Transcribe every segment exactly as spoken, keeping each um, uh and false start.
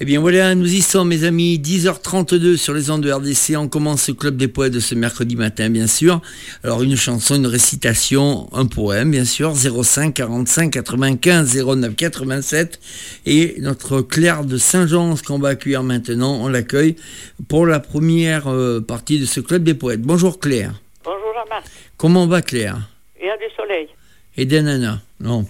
bien voilà, nous y sommes mes amis, dix heures trente-deux sur les ondes de R D C, on commence ce Club des Poètes de ce mercredi matin bien sûr. Alors une chanson, une récitation, un poème bien sûr, zéro cinq quarante-cinq quatre-vingt-quinze zéro neuf quatre-vingt-sept, et notre Claire de Saint-Jean qu'on va accueillir maintenant, on l'accueille pour la première euh, partie de ce Club des Poètes. Bonjour Claire. Bonjour Jean-Marc. Comment va Claire? Il y a du soleil. Et des nanas, non.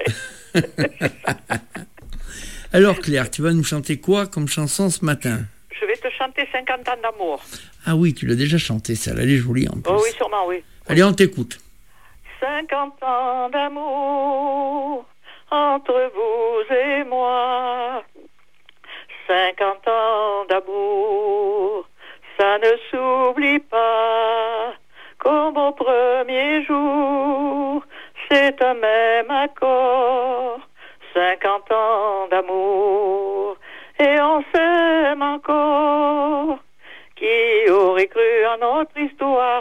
Alors Claire, tu vas nous chanter quoi comme chanson ce matin? Je vais te chanter cinquante ans d'amour. Ah oui, tu l'as déjà chanté, ça, elle est jolie en plus. Oh oui, sûrement, oui. Allez, on t'écoute. cinquante ans d'amour entre vous et moi. cinquante ans d'amour, ça ne s'oublie pas. Comme au premier jour, c'est un même accord. cinquante ans d'amour, et on s'aime encore. Qui aurait cru à notre histoire,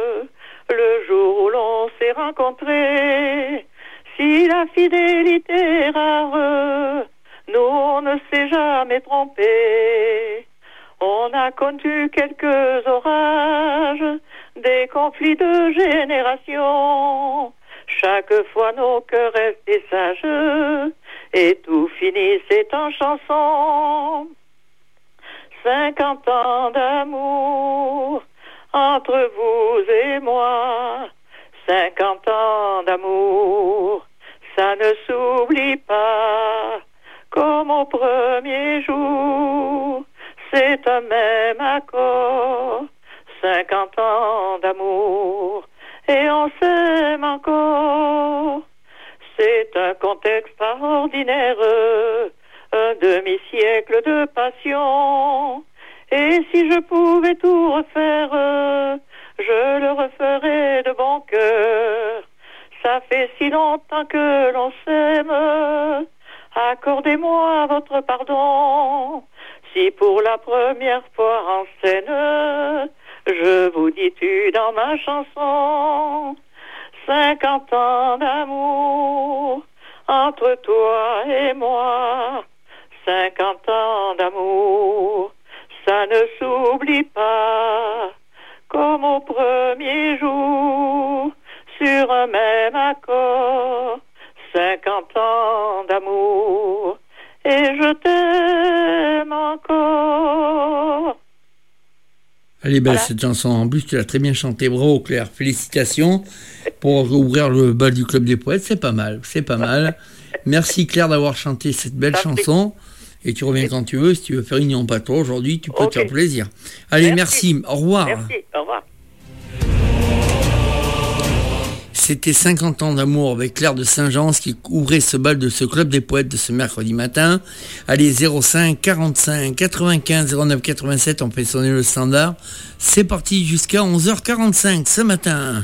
le jour où l'on s'est rencontrés? Si la fidélité est rare, nous on ne s'est jamais trompé. On a connu quelques orages, des conflits de génération. Chaque fois nos cœurs restaient sages, et tout finissait en chanson. Cinquante ans d'amour entre vous et moi. Cinquante ans d'amour, ça ne s'oublie pas. Comme au premier jour, c'est un même accord. Cinquante ans d'amour, et on s'aime encore. C'est un conte extraordinaire, un demi-siècle de passion. Et si je pouvais tout refaire, je le referais de bon cœur. Ça fait si longtemps que l'on s'aime, accordez-moi votre pardon. Si pour la première fois en scène, je vous dis tu dans ma chanson. Cinquante ans d'amour entre toi et moi. Cinquante ans d'amour, ça ne s'oublie pas. Comme au premier jour, sur un même accord. Cinquante ans d'amour, et je t'aime encore. Elle est belle, Voilà. cette chanson. En plus, tu l'as très bien chantée. Bravo Claire, félicitations pour ouvrir le bal du Club des Poètes. C'est pas mal, c'est pas mal. Merci Claire d'avoir chanté cette belle Ça chanson. Et tu reviens quand tu veux. Si tu veux faire une en pâteau aujourd'hui, tu peux Ok. te faire plaisir. Allez, merci. Merci. Au revoir. Merci, au revoir. C'était cinquante ans d'amour avec Claire de Saint-Jean qui ouvrait ce bal de ce Club des Poètes de ce mercredi matin. Allez, zéro cinq quarante-cinq quatre-vingt-quinze zéro neuf quatre-vingt-sept, on fait sonner le standard. C'est parti jusqu'à onze heures quarante-cinq ce matin.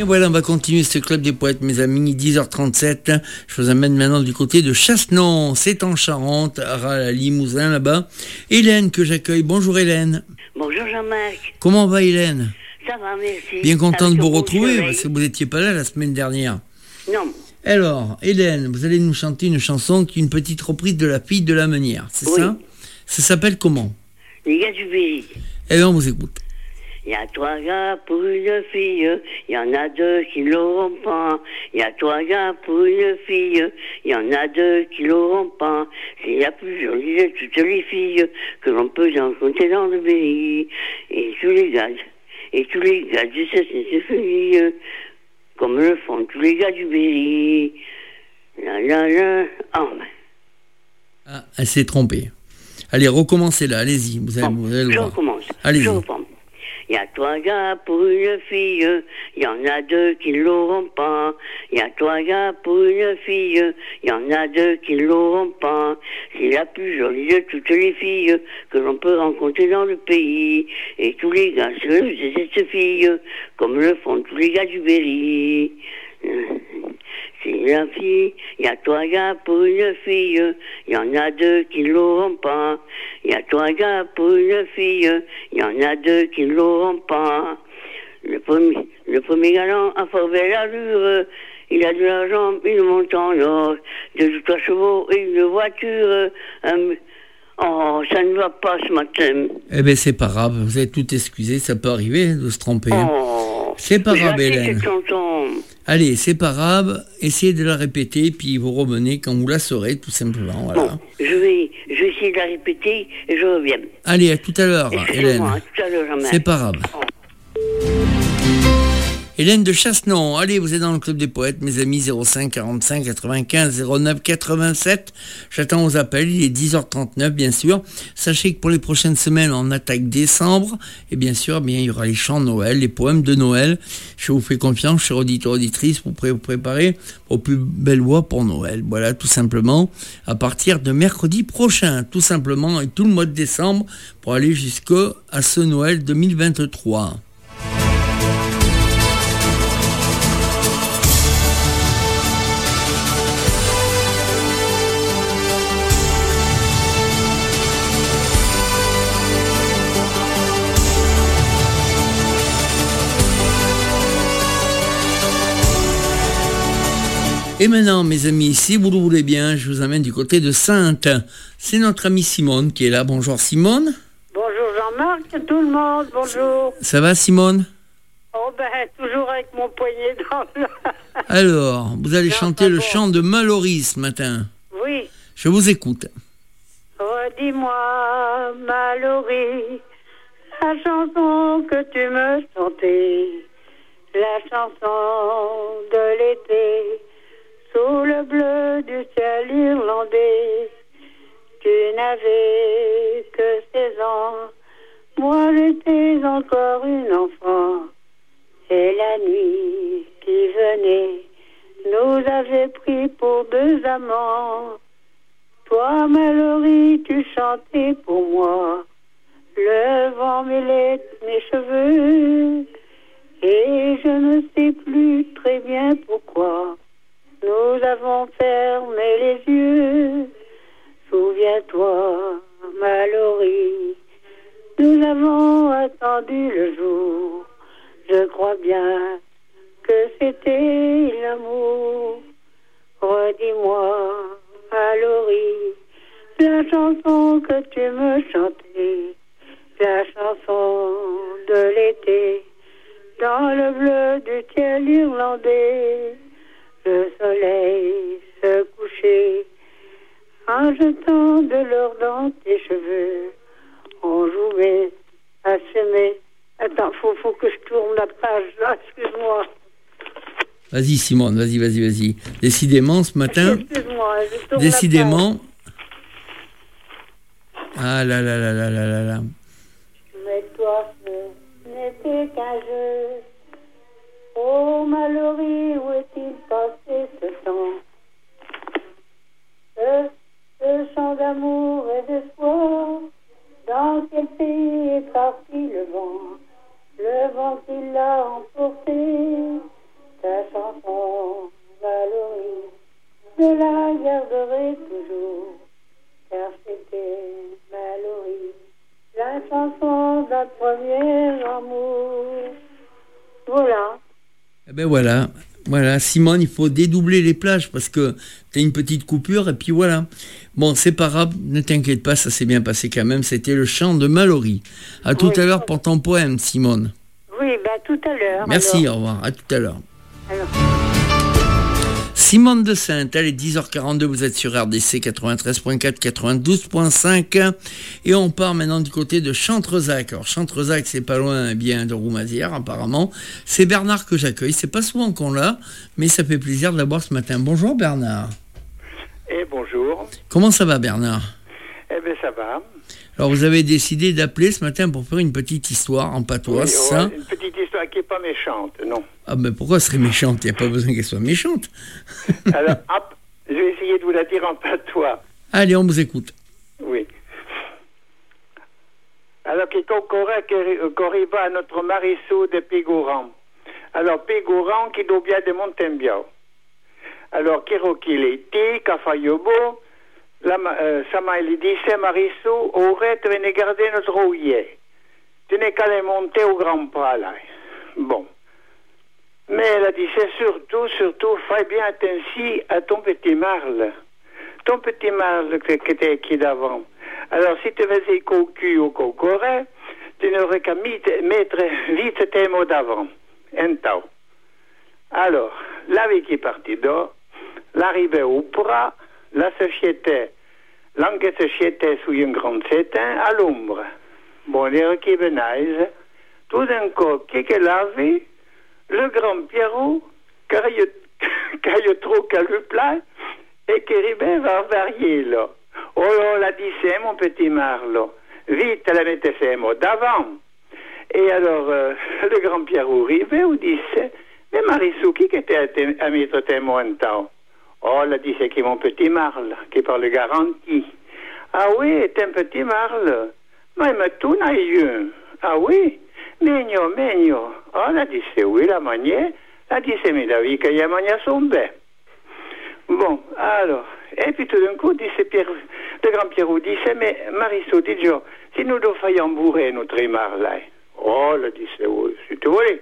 voilà, on va continuer ce club des poètes, mes amis, dix heures trente-sept. Je vous amène maintenant du côté de Chassenon, c'est en Charente, à la Limousin, là-bas. Hélène que j'accueille. Bonjour Hélène. Bonjour Jean-Marc. Comment va Hélène? Ça va, merci. Bien content Avec de vous le retrouver, soleil. parce que vous n'étiez pas là la semaine dernière. Non. Alors, Hélène, vous allez nous chanter une chanson qui est une petite reprise de La fille de la meunière, c'est Oui. ça? Ça s'appelle comment? Les gars du Berry. Eh bien, on vous écoute. Il y a trois gars pour une fille, il y en a deux qui l'auront pas. Il y a trois gars pour une fille, il y en a deux qui l'auront pas. C'est la plus jolie de toutes les filles que l'on peut rencontrer dans le Berry. Et tous les gars, et tous les gars du Cessez comme le font tous les gars du Berry. La la la. Oh, ben. Ah, elle s'est trompée. Allez, recommencez là, allez-y, vous allez, Bon, vous allez le je voir. recommence. Allez-y. Je reprends. Il y a trois gars pour une fille, il y en a deux qui l'auront pas. Il y a trois gars pour une fille, il y en a deux qui l'auront pas. C'est la plus jolie de toutes les filles que l'on peut rencontrer dans le pays. Et tous les gars se lèvent de cette fille, comme le font tous les gars du Berry. C'est la fille, il y a trois gars pour une fille, il y en a deux qui l'auront pas. Il y a trois gars pour une fille, il y en a deux qui l'auront pas. Le premier, le premier galant a fort belle allure, il a de l'argent, une monte en or, deux ou trois chevaux et une voiture. Un- Oh, ça ne va pas ce matin. Eh bien, c'est pas grave, vous êtes tout excusé, ça peut arriver de se tromper. hein. Oh, C'est pas j'ai grave, raté Hélène. cette chanson. Allez, c'est pas grave, essayez de la répéter, puis vous revenez quand vous la saurez, tout simplement. Voilà. Bon, je vais, je vais essayer de la répéter et je reviens. Allez, à tout à l'heure, Excusez-moi, Hélène. à tout à l'heure, Jean-Marc. C'est pas grave. Hélène de Chassenon, allez, vous êtes dans le club des poètes, mes amis, zéro cinq quarante-cinq quatre-vingt-quinze zéro neuf quatre-vingt-sept. J'attends vos appels, il est dix heures trente-neuf, bien sûr. Sachez que pour les prochaines semaines, on attaque décembre. Et bien sûr, bien, il y aura les chants de Noël, les poèmes de Noël. Je vous fais confiance, chers auditeurs, auditrices, pour pré- vous préparer aux plus belles voix pour Noël. Voilà, tout simplement, à partir de mercredi prochain, tout simplement, et tout le mois de décembre, pour aller jusqu'à ce Noël deux mille vingt-trois. Et maintenant, mes amis, si vous le voulez bien, je vous amène du côté de Sainte. C'est notre amie Simone qui est là. Bonjour Simone. Bonjour Jean-Marc, tout le monde, bonjour. Ça va Simone? Oh ben, toujours avec mon poignet dans le... Alors, vous allez Non, chanter pas le bon. chant de Mallory ce matin. Oui. Je vous écoute. Redis-moi, Mallory, la chanson que tu me chantais, la chanson de l'été, sous le bleu du ciel irlandais. Tu n'avais que seize ans, moi j'étais encore une enfant. Et la nuit qui venait nous avait pris pour deux amants. Toi, Mallory, tu chantais pour moi, le vent mêlait mes cheveux, et je ne sais plus très bien pourquoi. Nous avons fermé les yeux. Souviens-toi, Mallory, nous avons attendu le jour. Je crois bien que c'était l'amour. Redis-moi, Mallory, la chanson que tu me chantais, la chanson de l'été, dans le bleu du ciel irlandais, le soleil se couchait en jetant de l'or dans tes cheveux. On jouait à s'aimer. Attends, faut, faut que je tourne la page là, excuse-moi. Vas-y Simone, vas-y, vas-y, vas-y. Décidément, ce matin, Excuse-moi, je tourne décidément... Ah là là là là là là là. Mais toi, ce n'était qu'un jeu. Oh, Mallory, où est-il passé ce temps? Ce, ce chant d'amour et d'espoir, dans quel pays est parti le vent? Le vent qui l'a emporté, la garderai toujours, car c'était Mallory, la chanson d'un premier amour. Voilà. Eh ben voilà, voilà, Simone, il faut dédoubler les plages parce que t'as une petite coupure et puis voilà. Bon, c'est pas grave, ne t'inquiète pas, ça s'est bien passé quand même. C'était le chant de Mallory. À tout Oui. à l'heure pour ton poème, Simone. Oui, ben tout à l'heure. Merci, alors. au revoir, à tout à l'heure. Alors. Simone de Sainte, elle est dix heures quarante-deux, vous êtes sur R D C quatre-vingt-treize point quatre, quatre-vingt-douze point cinq et on part maintenant du côté de Chantrezac. Alors Chantrezac, c'est pas loin eh bien de Roumazières apparemment. C'est Bernard que j'accueille, c'est pas souvent qu'on l'a, mais ça fait plaisir de l'avoir ce matin. Bonjour Bernard. Et bonjour. Comment ça va Bernard? Eh bien ça va. Alors vous avez décidé d'appeler ce matin pour faire une petite histoire en patois, Oui, c'est ouais, ça? une petite histoire qui n'est pas méchante, non. Ah ben pourquoi elle serait méchante? Il n'y a pas besoin qu'elle soit méchante. Alors, hop, je vais essayer de vous la dire en patois. Allez, on vous écoute. Oui. Alors, qui corriva à notre marisseau de Pégouran. Alors, Pégouran qui doit bien de Montembiao. Alors, qui qu'il était, qu'a faillobo, la, euh, ça m'a dit, c'est marisseau, aurait venu garder notre rouillet. Tu n'es qu'à aller monter au grand pas, là. Bon. Mais elle a dit, c'est surtout, surtout, fais bien attention à ton petit marle. Ton petit marle qui était qui d'avant. Alors, si tu faisais cocu ou cocoré, tu n'aurais qu'à mettre vite tes mots d'avant. Un temps. Alors, la vie qui est partie d'or, l'arrivée au bras, la société, l'enquête société sous un grand sétin à l'ombre. Bon, les requis benaise, tout d'un coup, qui que la vie, le grand Pierrot, car il y a trop qu'à le plat, et qui arrivait va varier, là. Oh là, la dit, c'est mon petit marle. Vite, elle a mis ses mots d'avant. Et alors, euh, le grand Pierrot arrivait, ou dit, mais Marissou, qui était à, à mettre tes mots en temps? Oh, elle a dit, c'est qui mon petit marle, qui parle garantie. Ah oui, c'est un petit marle. Mais il m'a tout naïeux. Ah oui? Mignon, mignon. Oh, elle a dit, c'est oui, la manière. Elle a dit, c'est mes avis qu'il y a manière sombre. Bon, alors, et puis tout d'un coup, dit, c'est Pierre, le grand Pierrot dit, c'est, mais Marissou, dit, Joe, si nous devons faire bourrer notre marle, là. Oh, elle a dit, c'est oui, si tu veux.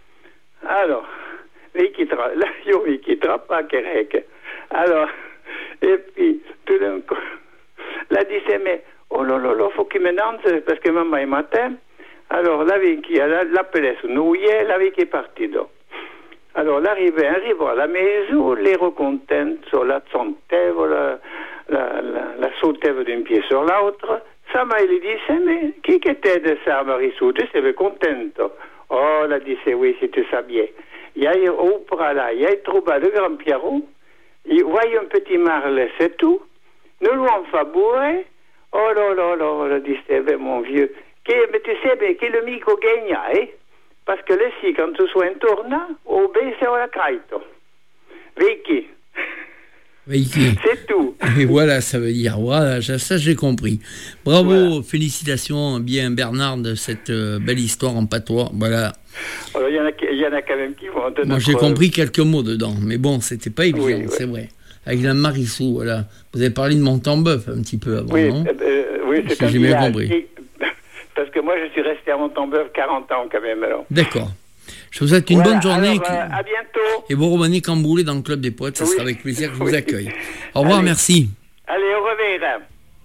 Alors, il quittera, là, il quittera pas, Quérec. Alors, et puis, tout d'un coup, elle a dit, c'est, mais, oh là là là, faut qu'il me danse, parce que maman est matin. Alors, la vie qui l'appelait son nouillet, la vie qui est partie d'eau. Alors, l'arrivée, arrive à la maison, les recontente sur la sontève, la, la, la, la sautève d'un pied sur l'autre. Ça m'a dit, c'est, mais qui était de ça, Marissou? Tu sais, contente. Oh, elle a dit, c'est oui, si tu savais. Il y a au bras là, il y a trouvé le grand Pierrot. Il voyait un petit marle, c'est tout. Nous l'avons fait bourrer. Oh là là là, elle a dit, c'est mon vieux. Qui, mais tu sais bien, qui le micro gagne, hein? Parce que là, si, quand tu sois un tournant, au B, c'est la caïto. Vicky. Vicky. C'est tout. Et voilà, ça veut dire, voilà, ça j'ai compris. Bravo, voilà. Félicitations bien Bernard de cette euh, belle histoire en patois. Voilà. Il y, y en a quand même qui vont... Moi notre... j'ai compris quelques mots dedans, mais bon, c'était pas évident, oui, c'est oui. vrai. Avec la Marissou, voilà. Vous avez parlé de Montembeuf un petit peu avant, oui, non euh, Oui, c'est j'ai bien compris. Qui... Parce que moi, je suis resté à Montembeuf quarante ans quand même. Alors. D'accord. Je vous souhaite une voilà, bonne journée. Alors, euh, à bientôt. Et vous revenez Camboulé dans le Club des Poètes, ça oui. sera avec plaisir que je vous oui. accueille. Au revoir, Allez. merci. Allez, au revoir.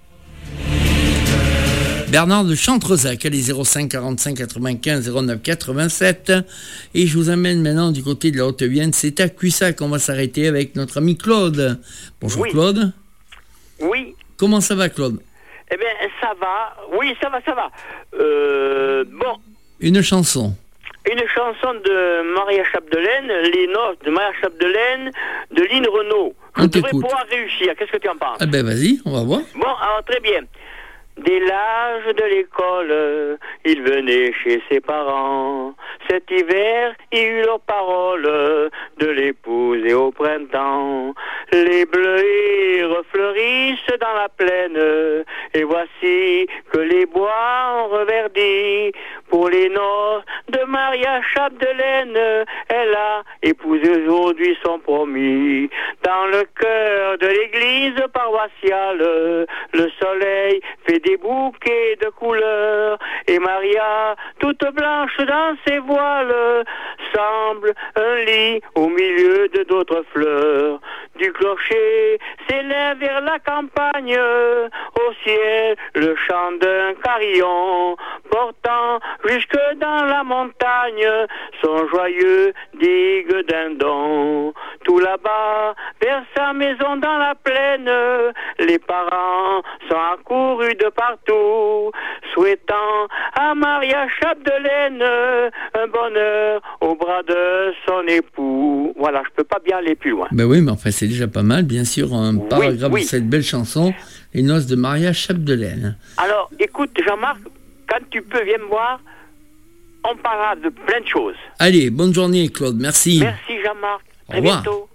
Bernard de Chantrezac, allez zéro cinq quarante-cinq quatre-vingt-quinze zéro neuf quatre-vingt-sept. Et je vous amène maintenant du côté de la Haute-Vienne. C'est à Cussac qu'on va s'arrêter avec notre ami Claude. Bonjour oui. Claude. Oui. Comment ça va Claude? Eh bien, ça va. Oui, ça va, ça va. Euh, bon. Une chanson. Une chanson de Maria Chapdelaine, Les Noces de Maria Chapdelaine, de Lynn Renaud. Je devrais pouvoir réussir. Qu'est-ce que tu en penses? Eh ben vas-y, on va voir. Bon, alors très bien. Dès l'âge de l'école, il venait chez ses parents. Cet hiver, il eut leur parole de l'épouser au printemps. Les bleuets refleurissent dans la plaine, et voici que les bois ont reverdi pour les noces de Maria Chapdelaine, elle a épousé aujourd'hui son promis. Dans le cœur de l'église paroissiale, le soleil fait des bouquets de couleurs, et Maria, toute blanche dans ses voiles, semble un lit au milieu de d'autres fleurs. Du clocher s'élève vers la campagne, au ciel le chant d'un carillon, portant jusque dans la montagne son joyeux digue d'un don. Tout là-bas, vers sa maison dans la plaine, les parents sont accourus de partout, souhaitant à Maria Chapdelaine un bonheur au bras de son époux. Voilà, je peux pas bien aller plus loin. Ben oui, mais enfin c'est déjà pas mal, bien sûr, un oui, paragraphe oui. de cette belle chanson, Les noces de Maria Chapdelaine. Alors, écoute Jean-Marc, quand tu peux, viens me voir, on parlera de plein de choses. Allez, bonne journée Claude, merci. Merci Jean-Marc, à bientôt.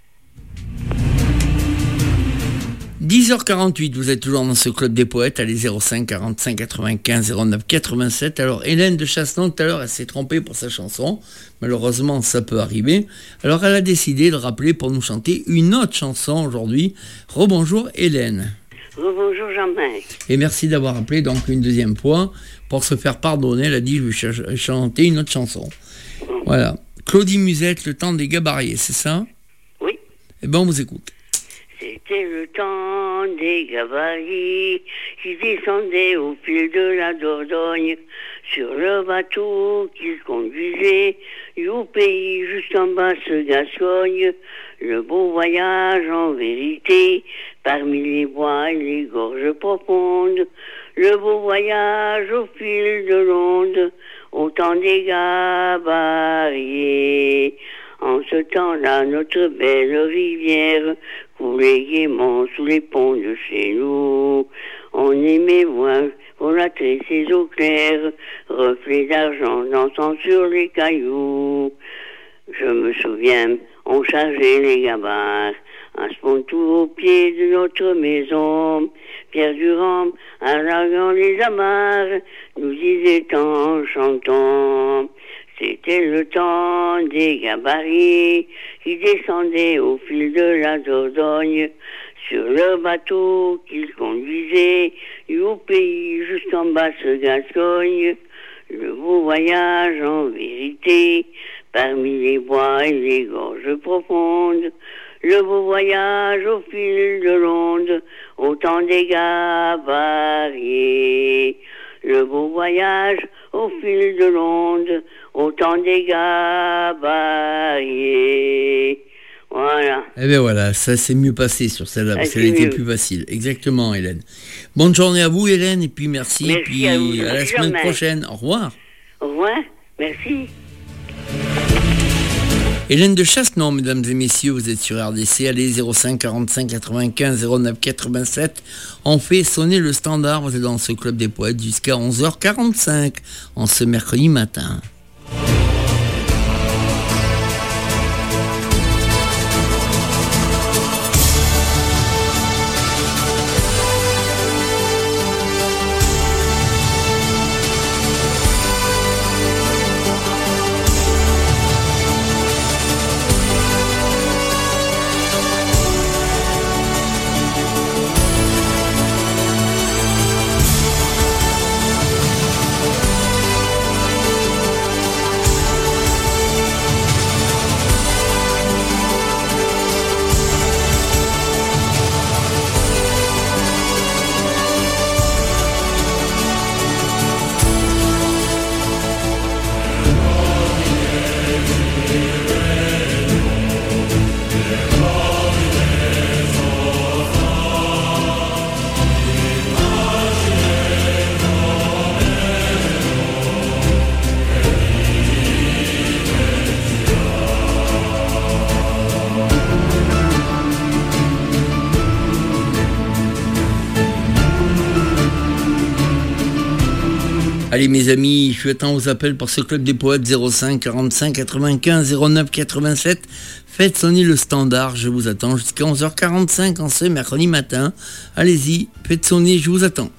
dix heures quarante-huit, vous êtes toujours dans ce club des poètes, allez zéro cinq quarante-cinq quatre-vingt-quinze zéro neuf quatre-vingt-sept. Alors Hélène de Chassenon, tout à l'heure, elle s'est trompée pour sa chanson, malheureusement ça peut arriver. Alors elle a décidé de rappeler pour nous chanter une autre chanson aujourd'hui. Rebonjour Hélène. Rebonjour Jean-Marc. Et merci d'avoir appelé donc une deuxième fois pour se faire pardonner. Elle a dit je vais ch- chanter une autre chanson. Voilà. Claudie Musette, Le temps des gabarriers, c'est ça? Oui. Eh bien on vous écoute. C'était le temps des gabarits qui descendaient au fil de la Dordogne sur le bateau qu'ils conduisaient au pays juste en basse Gascogne. Le beau voyage en vérité parmi les bois et les gorges profondes. Le beau voyage au fil de l'onde au temps des gabarriers. En ce temps-là, notre belle rivière coulait gaiement sous les ponts de chez nous. On aimait voir volatrer ses eaux claires, reflets d'argent dansant sur les cailloux. Je me souviens, on chargeait les gabarres, un spontou au pied de notre maison. Pierre Durand, allant les amarres, nous disait en chantant. C'était le temps des gabarits qui descendaient au fil de la Dordogne sur le bateau qu'ils conduisaient au pays juste en basse Gascogne. Le beau voyage en vérité parmi les bois et les gorges profondes. Le beau voyage au fil de l'onde au temps des gabarriers. Le beau voyage au fil de l'onde au temps des gabarriers. Voilà. Eh bien voilà, ça s'est mieux passé sur celle-là, parce Ah, qu'elle était mieux. plus facile. Exactement, Hélène. Bonne journée à vous, Hélène, et puis merci, Merci et puis à vous, à la semaine jamais. prochaine. Au revoir. Au revoir. Merci. Hélène de Chassenon, mesdames et messieurs, vous êtes sur R D C, allez zéro cinq quarante-cinq quatre-vingt-quinze zéro neuf quatre-vingt-sept. On fait sonner le standard, vous êtes dans ce club des poètes jusqu'à onze heures quarante-cinq en ce mercredi matin. Allez mes amis, je attends vos appels pour ce club des poètes zéro cinq quarante-cinq quatre-vingt-quinze zéro neuf quatre-vingt-sept. Faites sonner le standard, je vous attends jusqu'à onze heures quarante-cinq en ce mercredi matin. Allez-y, faites sonner, je vous attends.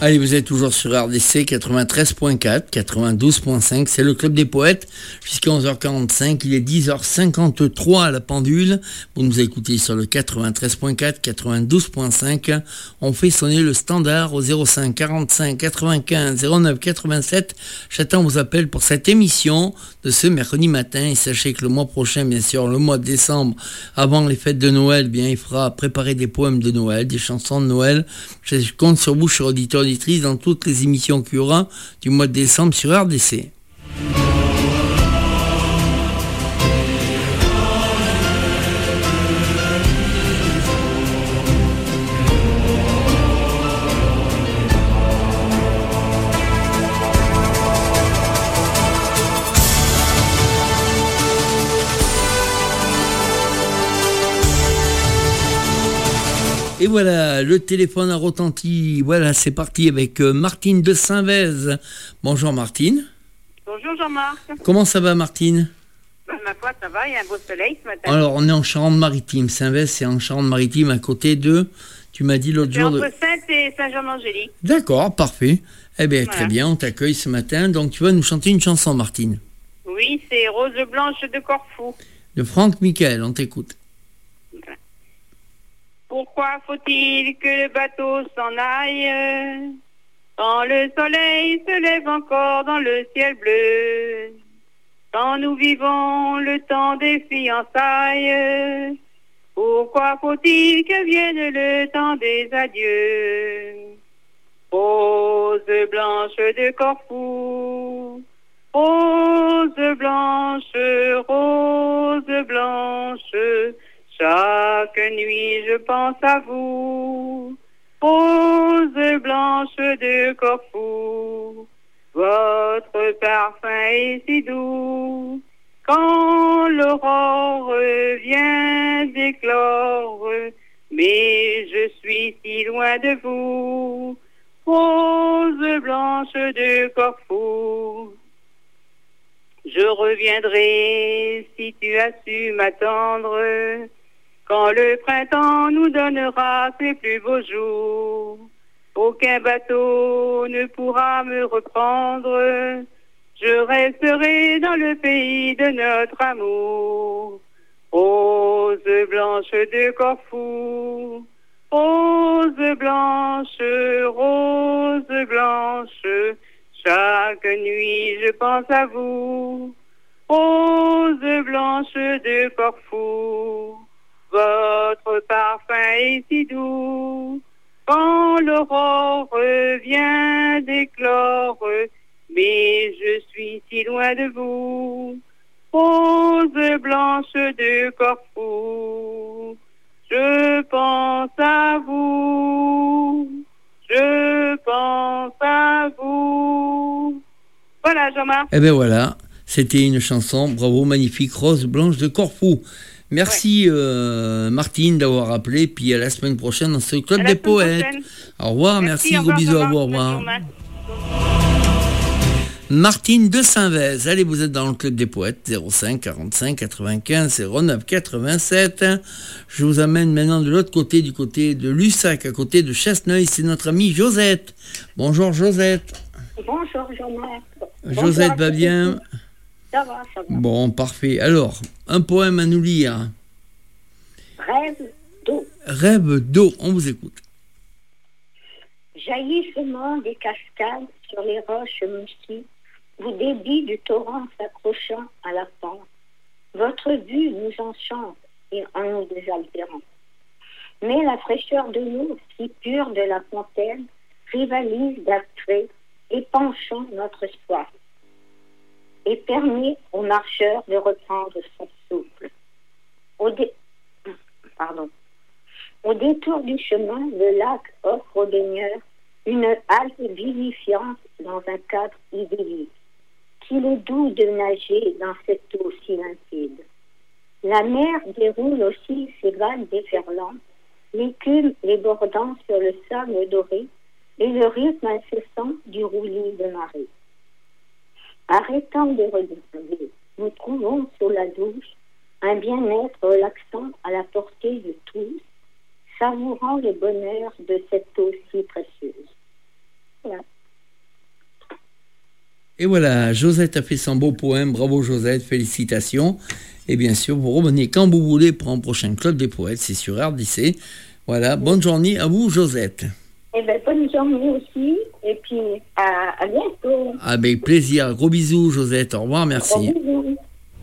Allez, vous êtes toujours sur R D C quatre-vingt-treize point quatre, quatre-vingt-douze point cinq, c'est le Club des Poètes, jusqu'à onze heures quarante-cinq, il est dix heures cinquante-trois à la pendule. Vous nous écoutez sur le quatre-vingt-treize point quatre, quatre-vingt-douze point cinq. On fait sonner le standard au zéro cinq quarante-cinq quatre-vingt-quinze zéro neuf quatre-vingt-sept. J'attends vos appels pour cette émission de ce mercredi matin. Et sachez que le mois prochain, bien sûr, le mois de décembre, avant les fêtes de Noël, bien, il faudra préparer des poèmes de Noël, des chansons de Noël. Je compte sur vous, chers auditeurs, auditrices, dans toutes les émissions qu'il y aura du mois de décembre sur R D C. Et voilà, le téléphone a retenti. Voilà, c'est parti avec euh, Martine de Saint-Vez. Bonjour Martine. Bonjour Jean-Marc. Comment ça va Martine? Ben, ma foi, ça va, il y a un beau soleil ce matin. Alors, on est en Charente-Maritime. Saint-Vez, c'est en Charente-Maritime, à côté de... Tu m'as dit l'autre c'est jour... entre de... Sainte et Saint-Jean-d'Angély. D'accord, parfait. Eh bien, voilà. Très bien, on t'accueille ce matin. Donc, tu vas nous chanter une chanson, Martine. Oui, c'est Rose Blanche de Corfou. De Franck Michael, on t'écoute. Pourquoi faut-il que le bateau s'en aille quand le soleil se lève encore dans le ciel bleu, quand nous vivons le temps des fiançailles? Pourquoi faut-il que vienne le temps des adieux? Rose blanche de Corfou, rose blanche, rose blanche, chaque nuit je pense à vous, rose blanche de Corfou. Votre parfum est si doux, quand l'aurore vient d'éclore, mais je suis si loin de vous, rose blanche de Corfou. Je reviendrai si tu as su m'attendre, quand le printemps nous donnera ses plus beaux jours. Aucun bateau ne pourra me reprendre, je resterai dans le pays de notre amour. Rose blanche de Corfou, rose blanche, rose blanche, chaque nuit je pense à vous, rose blanche de Corfou. Votre parfum est si doux, quand l'aurore vient d'éclore, mais je suis si loin de vous, rose blanche de Corfou. Je pense à vous, je pense à vous. Voilà, Jean-Marc. Eh bien voilà, c'était une chanson, bravo, magnifique, Rose blanche de Corfou. Merci ouais. euh, Martine d'avoir appelé, puis à la semaine prochaine dans ce Club des Poètes. Prochaine. Au revoir, merci, merci gros bisous à vous, au revoir. Martine de Saint-Vez, allez, vous êtes dans le Club des Poètes, zéro cinq quarante-cinq quatre-vingt-quinze zéro neuf quatre-vingt-sept. Je vous amène maintenant de l'autre côté, du côté de Lussac, à côté de Chasseneuil, c'est notre amie Josette. Bonjour Josette. Bonjour Jean-Marc. Josette va bien? Ça va, ça va. Bon, parfait. Alors, un poème à nous lire. Rêve d'eau. Rêve d'eau, on vous écoute. Jaillissement des cascades sur les roches moussées, vous débit du torrent s'accrochant à la pente. Votre vue nous enchante et en nous désaltérant. Mais la fraîcheur de l'eau, si pure de la fontaine, rivalise d'attrait, épanchant notre soif, et permet aux marcheurs de reprendre son souffle. Au, dé... Pardon. Au détour du chemin, le lac offre aux baigneurs une halte vivifiante dans un cadre idyllique, qu'il est doux de nager dans cette eau si limpide. La mer déroule aussi ses vagues déferlantes, l'écume les bordant sur le sable doré et le rythme incessant du roulis de marée. Arrêtant de regarder, nous trouvons sous la douche un bien-être relaxant à la portée de tous, savourant le bonheur de cette eau si précieuse. Voilà. Et voilà, Josette a fait son beau poème. Bravo Josette, félicitations. Et bien sûr, vous revenez quand vous voulez pour un prochain Club des Poètes, c'est sur R D C. Voilà, bonne journée à vous Josette. Eh bien, bonne journée aussi. Et puis, à, à bientôt. Avec plaisir. Gros bisous Josette, au revoir, merci. Gros bisous.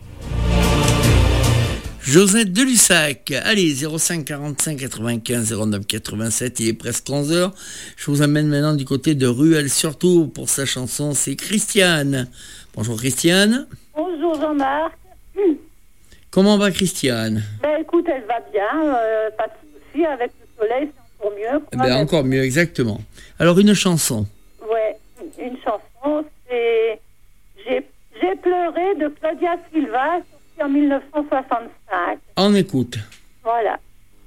Josette de Lussac, allez, zéro cinq quarante-cinq quatre-vingt-quinze zéro neuf quatre-vingt-sept, il est presque onze heures. Je vous amène maintenant du côté de Ruelle, surtout pour sa chanson, c'est Christiane. Bonjour Christiane. Bonjour Jean-Marc. Comment va Christiane? Ben écoute, elle va bien, euh, pas de souci, avec le soleil, c'est encore mieux. Quoi, ben, encore mieux, exactement. Alors une chanson. Ouais, une chanson, c'est J'ai, J'ai pleuré de Claudia Silva, en dix-neuf cent soixante-cinq. On écoute. Voilà.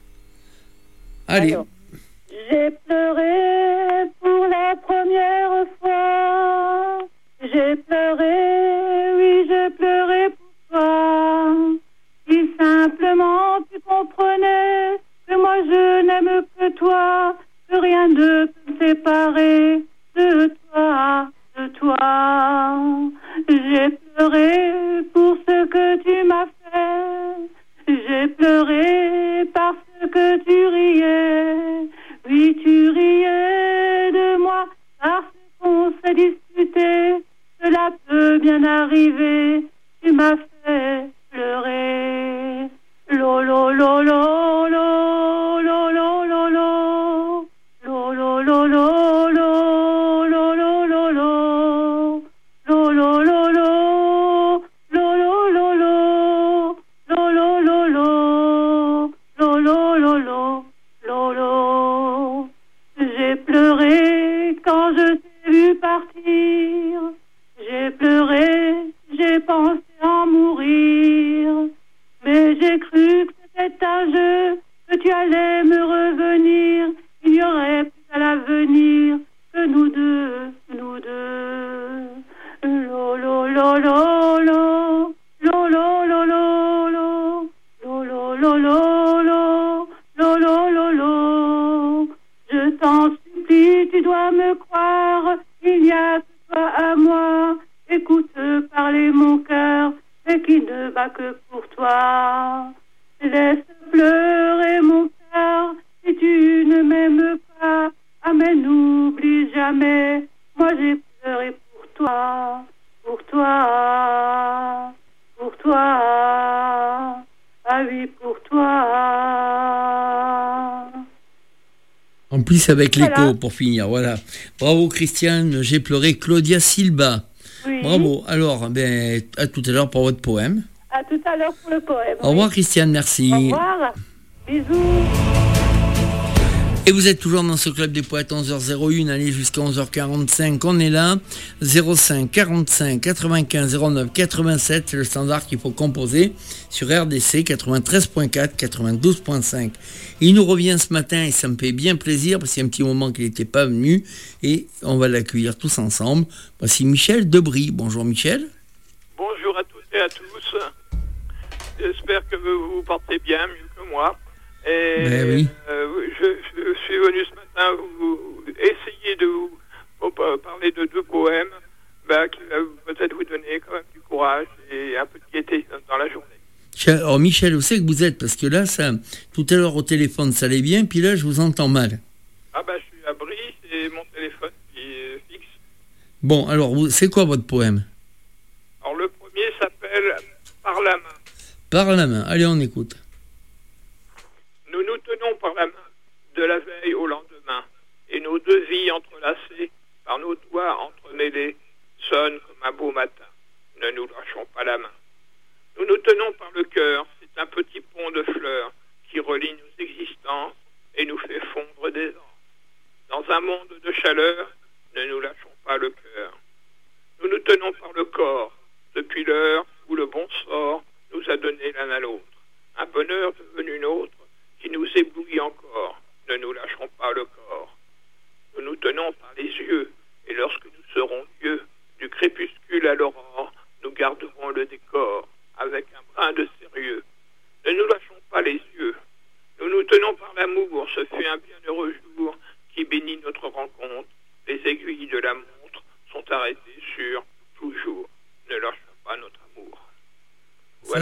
Allez. Alors, j'ai pleuré pour la première fois. J'ai pleuré, oui, j'ai pleuré pour toi. Si simplement tu comprenais que moi je n'aime que toi, que rien ne peut me séparer de toi, de toi. J'ai pleuré pour ce que tu m'as fait. J'ai pleuré parce que tu riais. Oui, tu riais de moi parce qu'on s'est disputé. Cela peut bien arriver. Tu m'as fait pleurer. Lo, lo, lo, lo, lo, lo, lo, lo, lo. Lo, lo, lo, lo, lo, lo, lo, lo, lo. Lo, lo, lo, lo, lo, lo, lo, lo, lo, lo, lo, lo, lo, lo, lo, lo, lo, lo. J'ai pleuré quand je t'ai vu partir. J'ai pleuré, j'ai pensé en mourir. Mais j'ai cru que c'était un jeu, que tu allais me revenir. Il n'y aurait plus à l'avenir que nous deux, nous deux. Lo, lo, lo, lo, lo, lo, lo, lo, lo, lo, lo, lo, lo, lo, lo, lo, lo, lo, lo. Je t'en supplie, tu dois me croire, il n'y a que toi à moi. Écoute parler mon cœur, et qui ne bat que pour toi. Laisse pleurer mon cœur, si tu ne m'aimes pas. Ah mais n'oublie jamais, moi j'ai pleuré pour toi, pour toi, pour toi, ah oui pour toi. En plus avec l'écho Voilà. pour finir, voilà. Bravo Christiane, j'ai pleuré Claudia Silva. Oui. Bravo. Alors, ben, à tout à l'heure pour votre poème. À tout à l'heure pour le poème. Au revoir Christiane, merci. Au revoir. Bisous. Et vous êtes toujours dans ce club des poètes, onze heures zéro un, allez jusqu'à onze heures quarante-cinq, on est là, zéro cinq quarante-cinq quatre-vingt-quinze zéro neuf quatre-vingt-sept, c'est le standard qu'il faut composer sur R D C quatre-vingt-treize point quatre, quatre-vingt-douze point cinq. Il nous revient ce matin et ça me fait bien plaisir parce qu'il y a un petit moment qu'il n'était pas venu et on va l'accueillir tous ensemble. Voici Michel Debris. Bonjour Michel. Bonjour à toutes et à tous. J'espère que vous vous portez bien, mieux que moi. Et Ben oui. euh, je, je suis venu ce matin vous essayer de vous, vous parler de deux poèmes ben, qui vont peut-être vous donner quand même du courage et un peu de gaieté dans la journée. Alors Michel, où c'est que vous êtes? Parce que là, ça, tout à l'heure au téléphone, ça allait bien, puis là, je vous entends mal. Ah ben, je suis à Brie et mon téléphone qui est fixe. Bon, alors, vous- c'est quoi votre poème? Alors le premier s'appelle « Par la main ». Par la main. Allez, on écoute. Nous nous tenons par la main de la veille au lendemain, et nos deux vies entrelacées par nos doigts entremêlés sonnent comme un beau matin. Ne nous lâchons pas la main. Nous nous tenons par le cœur, c'est un petit pont de fleurs qui relie nos existences et nous fait fondre des ans. Dans un monde de chaleur, ne nous lâchons pas le cœur. Nous nous tenons par le corps, depuis l'heure où le bon sort nous a donné l'un à l'autre. Un bonheur devenu nôtre qui nous éblouit encore. Ne nous lâcherons pas le corps. Nous nous tenons par les yeux, et lorsque nous serons Dieu, du crépuscule à l'aurore, nous garderons le décor, avec un brin de sérieux. Ne nous lâchons pas les yeux. Nous nous tenons par l'amour, ce fut un bienheureux jour qui bénit notre rencontre. Les aiguilles de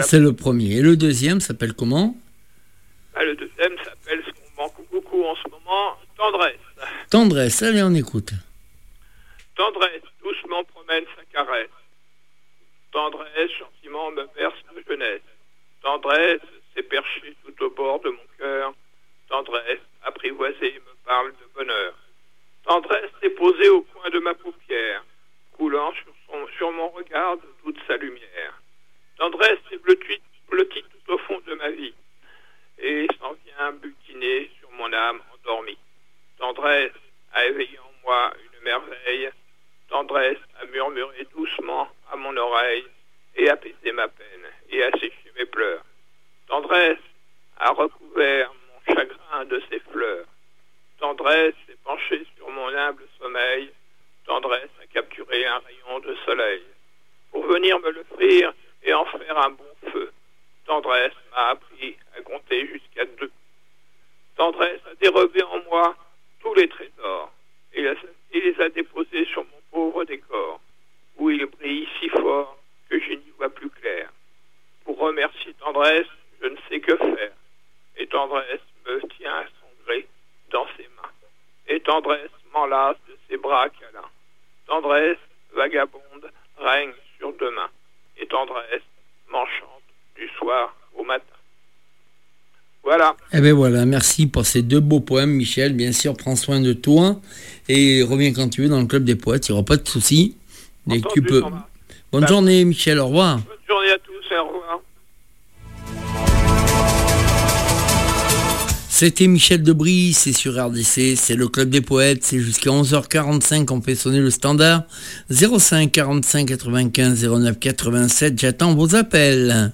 c'est le premier. Et le deuxième s'appelle comment? Ah, le deuxième s'appelle, ce qu'on manque beaucoup en ce moment, Tendresse. Tendresse, allez, on écoute. Tendresse, doucement promène sa caresse. Tendresse, gentiment me berce de jeunesse. Tendresse, s'est perché tout au bord de mon cœur. Tendresse, apprivoisée, me parle de bonheur. Tendresse s'est posée au coin de ma paupière, coulant sur, son, sur mon regard de toute sa lumière. Tendresse est blottie, blottie tout au fond de ma vie, et s'en vient butiner sur mon âme endormie. Tendresse a éveillé en moi une merveille. Tendresse a murmuré doucement à mon oreille et apaisé ma peine et asséché mes pleurs. Tendresse a recouvert mon chagrin de ses fleurs. Tendresse s'est penchée sur mon humble sommeil. Tendresse a capturé un rayon de soleil pour venir me l'offrir et en faire un bon feu. Tendresse m'a appris à compter jusqu'à deux. Tendresse a dérobé en moi tous les trésors et les a déposés sur mon pauvre décor, où il brille si fort que je n'y vois plus clair. Pour remercier Tendresse, je ne sais que faire, et Tendresse me tient à son gré dans ses mains, et Tendresse m'enlace de ses bras câlins. Tendresse, vagabonde, règne sur demain, et Tendresse m'enchante du soir au matin. Voilà. Eh bien voilà, merci pour ces deux beaux poèmes, Michel. Bien sûr, prends soin de toi et reviens quand tu veux dans le Club des Poètes, il n'y aura pas de soucis. Dès que tu peux. Bonne bah, journée, Michel, au revoir. Bonne journée à tous et au revoir. C'était Michel Debris, c'est sur R D C, c'est le Club des Poètes, c'est jusqu'à onze heures quarante-cinq qu'on fait sonner le standard. zéro cinq quarante-cinq quatre-vingt-quinze zéro neuf quatre-vingt-sept, j'attends vos appels.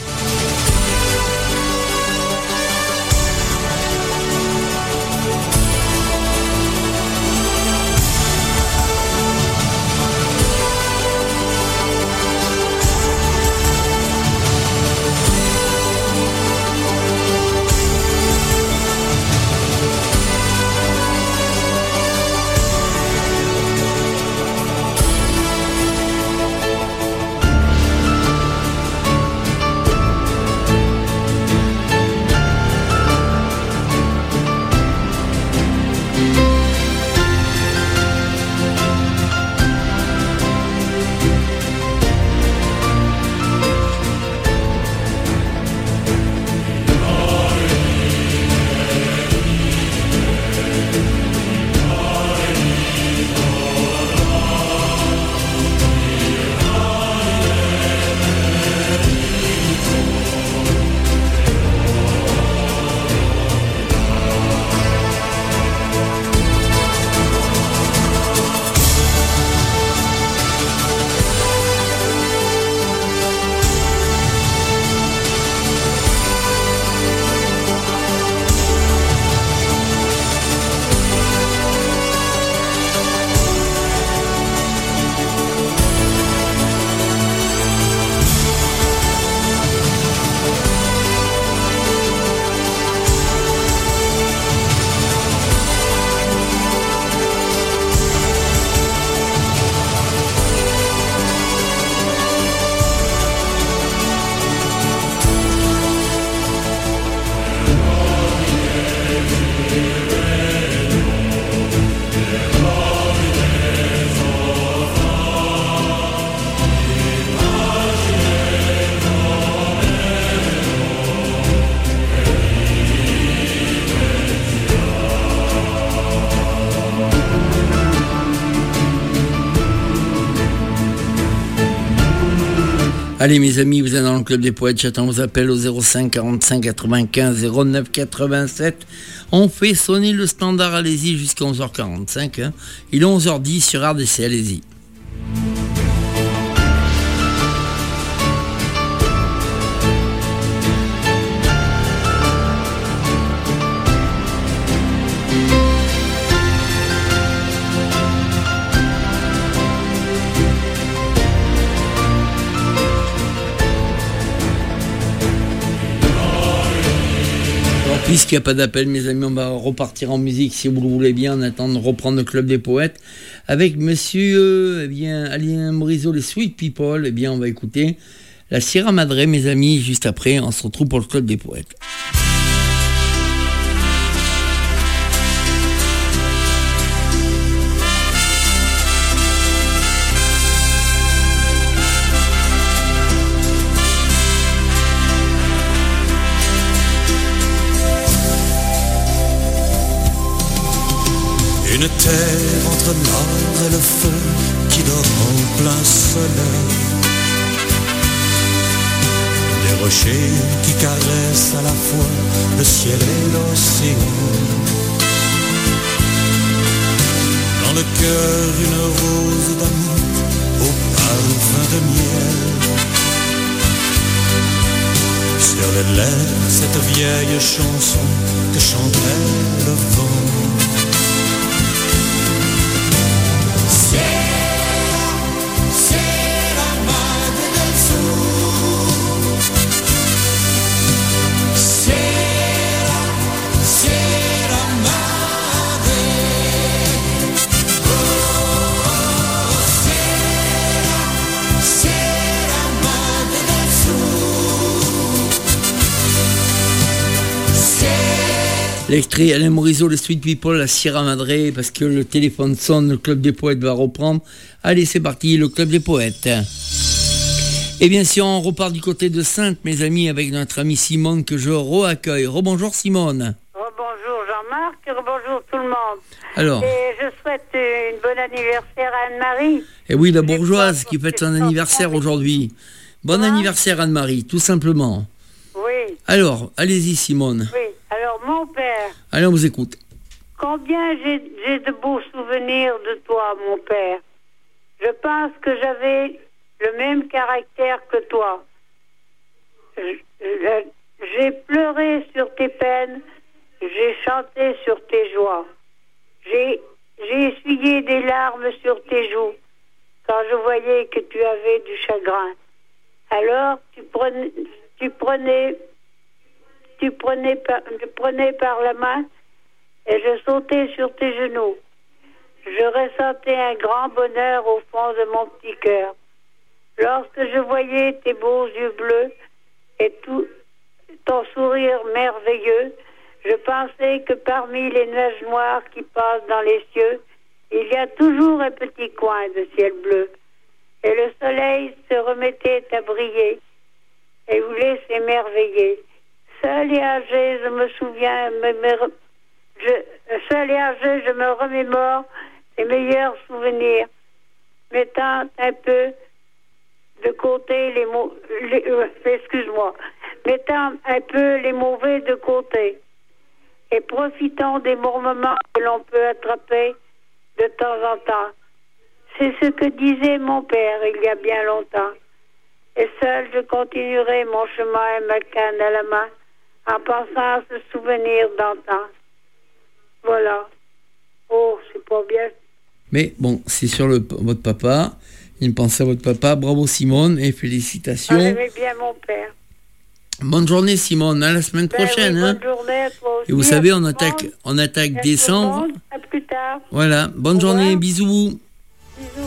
Allez mes amis, vous êtes dans le Club des Poètes, j'attends vos appels au zéro cinq quarante-cinq quatre-vingt-quinze zéro neuf quatre-vingt-sept. On fait sonner le standard, allez-y, jusqu'à onze heures quarante-cinq. Hein. Il est onze heures dix sur R D C, allez-y. Puisqu'il n'y a pas d'appel, mes amis, on va repartir en musique, si vous le voulez bien, en attendant de reprendre le Club des Poètes. Avec monsieur, euh, eh bien, Alain Morisot, les Sweet People, eh bien, on va écouter la Sierra Madre, mes amis. Juste après, on se retrouve pour le Club des Poètes. Une terre entre l'or et le feu qui dort en plein soleil. Des rochers qui caressent à la fois le ciel et l'océan. Dans le cœur une rose d'amour au parfum de miel. Sur les lèvres cette vieille chanson que chantait le vent. L'extrait Alain Morisot, le Sweet People, la Sierra Madre, parce que le téléphone sonne, le Club des Poètes va reprendre. Allez, c'est parti, le Club des Poètes. Et bien sûr, on repart du côté de Saintes, mes amis, avec notre amie Simone, que je re-accueille. Rebonjour Simone. Rebonjour Jean-Marc, rebonjour tout le monde. Alors. Et je souhaite une bonne anniversaire à Anne-Marie. Et oui, la bourgeoise qui fête son anniversaire aujourd'hui. Bon Comment anniversaire Anne-Marie, tout simplement. Oui. Alors, allez-y Simone. Oui. Alors, mon père. Allez, on vous écoute. Combien j'ai, j'ai de beaux souvenirs de toi, mon père. Je pense que j'avais le même caractère que toi. Je, je, j'ai pleuré sur tes peines, j'ai chanté sur tes joies. J'ai, j'ai essuyé des larmes sur tes joues quand je voyais que tu avais du chagrin. Alors, tu prenais... Tu prenais Tu prenais par, je prenais par la main et je sautais sur tes genoux. Je ressentais un grand bonheur au fond de mon petit cœur. Lorsque je voyais tes beaux yeux bleus et tout ton sourire merveilleux, je pensais que parmi les nuages noirs qui passent dans les cieux, il y a toujours un petit coin de ciel bleu. Et le soleil se remettait à briller et voulait s'émerveiller. Seul et âgé, je me souviens, me, me, je, seul et âgé, je me remémore les meilleurs souvenirs, mettant un peu de côté les mots, les, euh, excuse-moi, mettant un peu les mauvais de côté et profitant des moments que l'on peut attraper de temps en temps. C'est ce que disait mon père il y a bien longtemps. Et seul, je continuerai mon chemin, ma canne à la main, en pensant à ce souvenir d'antan. Voilà. Oh, c'est pas bien. Mais bon, c'est sur le, votre papa. Une pensée à votre papa. Bravo Simone et félicitations. Ah, j'aimais bien mon père. Bonne journée Simone, à la semaine ben prochaine. Oui, hein. bonne journée à toi aussi. Et vous savez, on attaque, on attaque à décembre. À plus tard. Voilà, bonne journée, bisous. Bisous.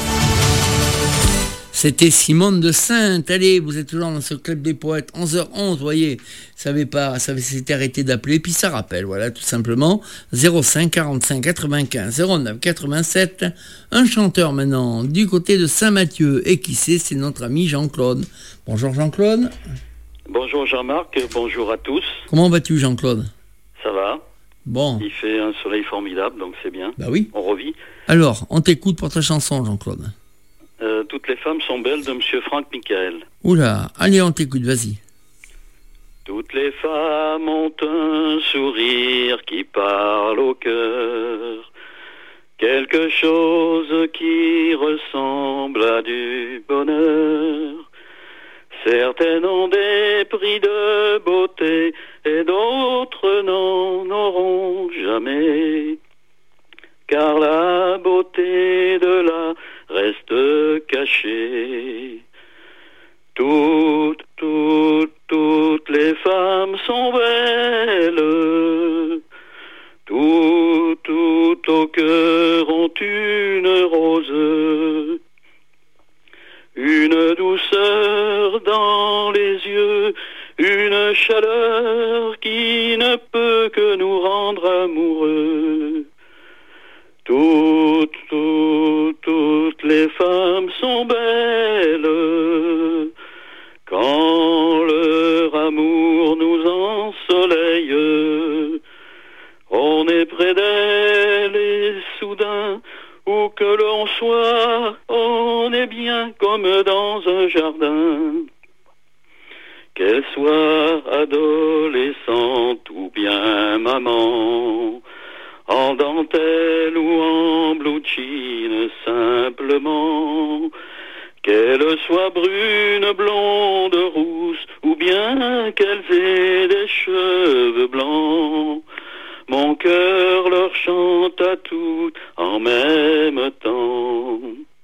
C'était Simone de Saintes. Allez, vous êtes toujours dans ce Club des Poètes. onze heures onze, vous voyez, ça avait pas, ça s'était arrêté d'appeler, puis ça rappelle, voilà, tout simplement. zéro cinq quarante-cinq quatre-vingt-quinze zéro neuf quatre-vingt-sept. Un chanteur maintenant du côté de Saint-Mathieu. Et qui c'est? C'est notre ami Jean-Claude. Bonjour Jean-Claude. Bonjour Jean-Marc, bonjour à tous. Comment vas-tu Jean-Claude? Ça va. Bon. Il fait un soleil formidable, donc c'est bien. Bah oui. On revit. Alors, on t'écoute pour ta chanson Jean-Claude. Euh, toutes les femmes sont belles de Monsieur Franck Michael. Oula, allez, on t'écoute, vas-y. Toutes les femmes ont un sourire qui parle au cœur, quelque chose qui ressemble à du bonheur. Certaines ont des prix de beauté et d'autres n'en auront jamais, car la beauté de la reste cachée. Toutes, toutes, toutes les femmes sont belles, toutes, toutes au cœur ont une rose, une douceur dans les yeux, une chaleur qui ne peut que nous rendre amoureux. Toutes, toutes, toutes les femmes sont belles quand leur amour nous ensoleille. On est près d'elle et soudain, où que l'on soit, on est bien comme dans un jardin. Qu'elle soit adolescente ou bien maman, en dentelle ou en blue jean simplement, qu'elle soit brune, blonde, rousse, ou bien qu'elle ait des cheveux blancs, mon cœur leur chante à toutes en même temps.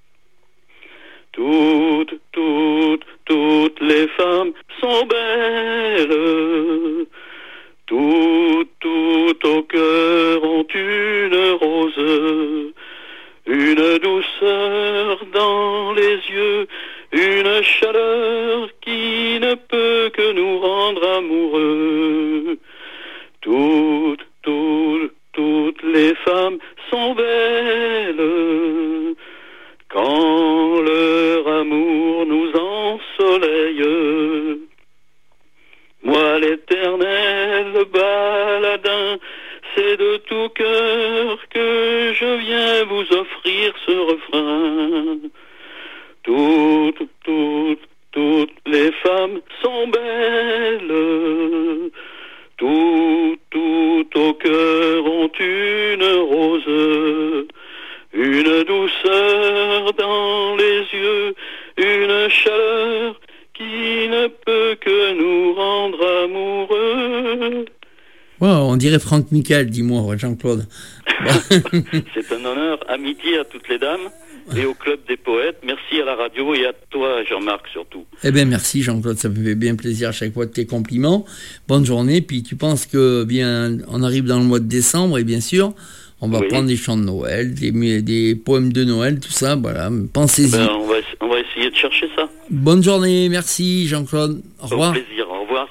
Toutes, toutes, toutes les femmes sont belles, toutes, toutes au cœur ont une rose, une douceur dans les yeux, une chaleur qui ne peut que nous rendre amoureux. Toutes, toutes, toutes les femmes sont belles quand leur amour nous ensoleille. Moi l'éternel baladin, c'est de tout cœur que je viens vous offrir ce refrain. Toutes, toutes, toutes les femmes sont belles, toutes, toutes au cœur ont une rose, une douceur dans les yeux, une chaleur qui ne peut que nous rendre amoureux. Wow, on dirait Franck Michael, dis-moi, Jean-Claude. C'est un honneur, amitié à toutes les dames et au Club des Poètes. Merci à la radio et à toi, Jean-Marc, surtout. Eh bien, merci, Jean-Claude, ça me fait bien plaisir à chaque fois de tes compliments. Bonne journée, puis tu penses que, bien, on arrive dans le mois de décembre, et bien sûr, on va oui. prendre des chants de Noël, des, des poèmes de Noël, tout ça, voilà, pensez-y. Ben, on, va, on va essayer de chercher ça. Bonne journée, merci, Jean-Claude. Au revoir. Au plaisir, au revoir.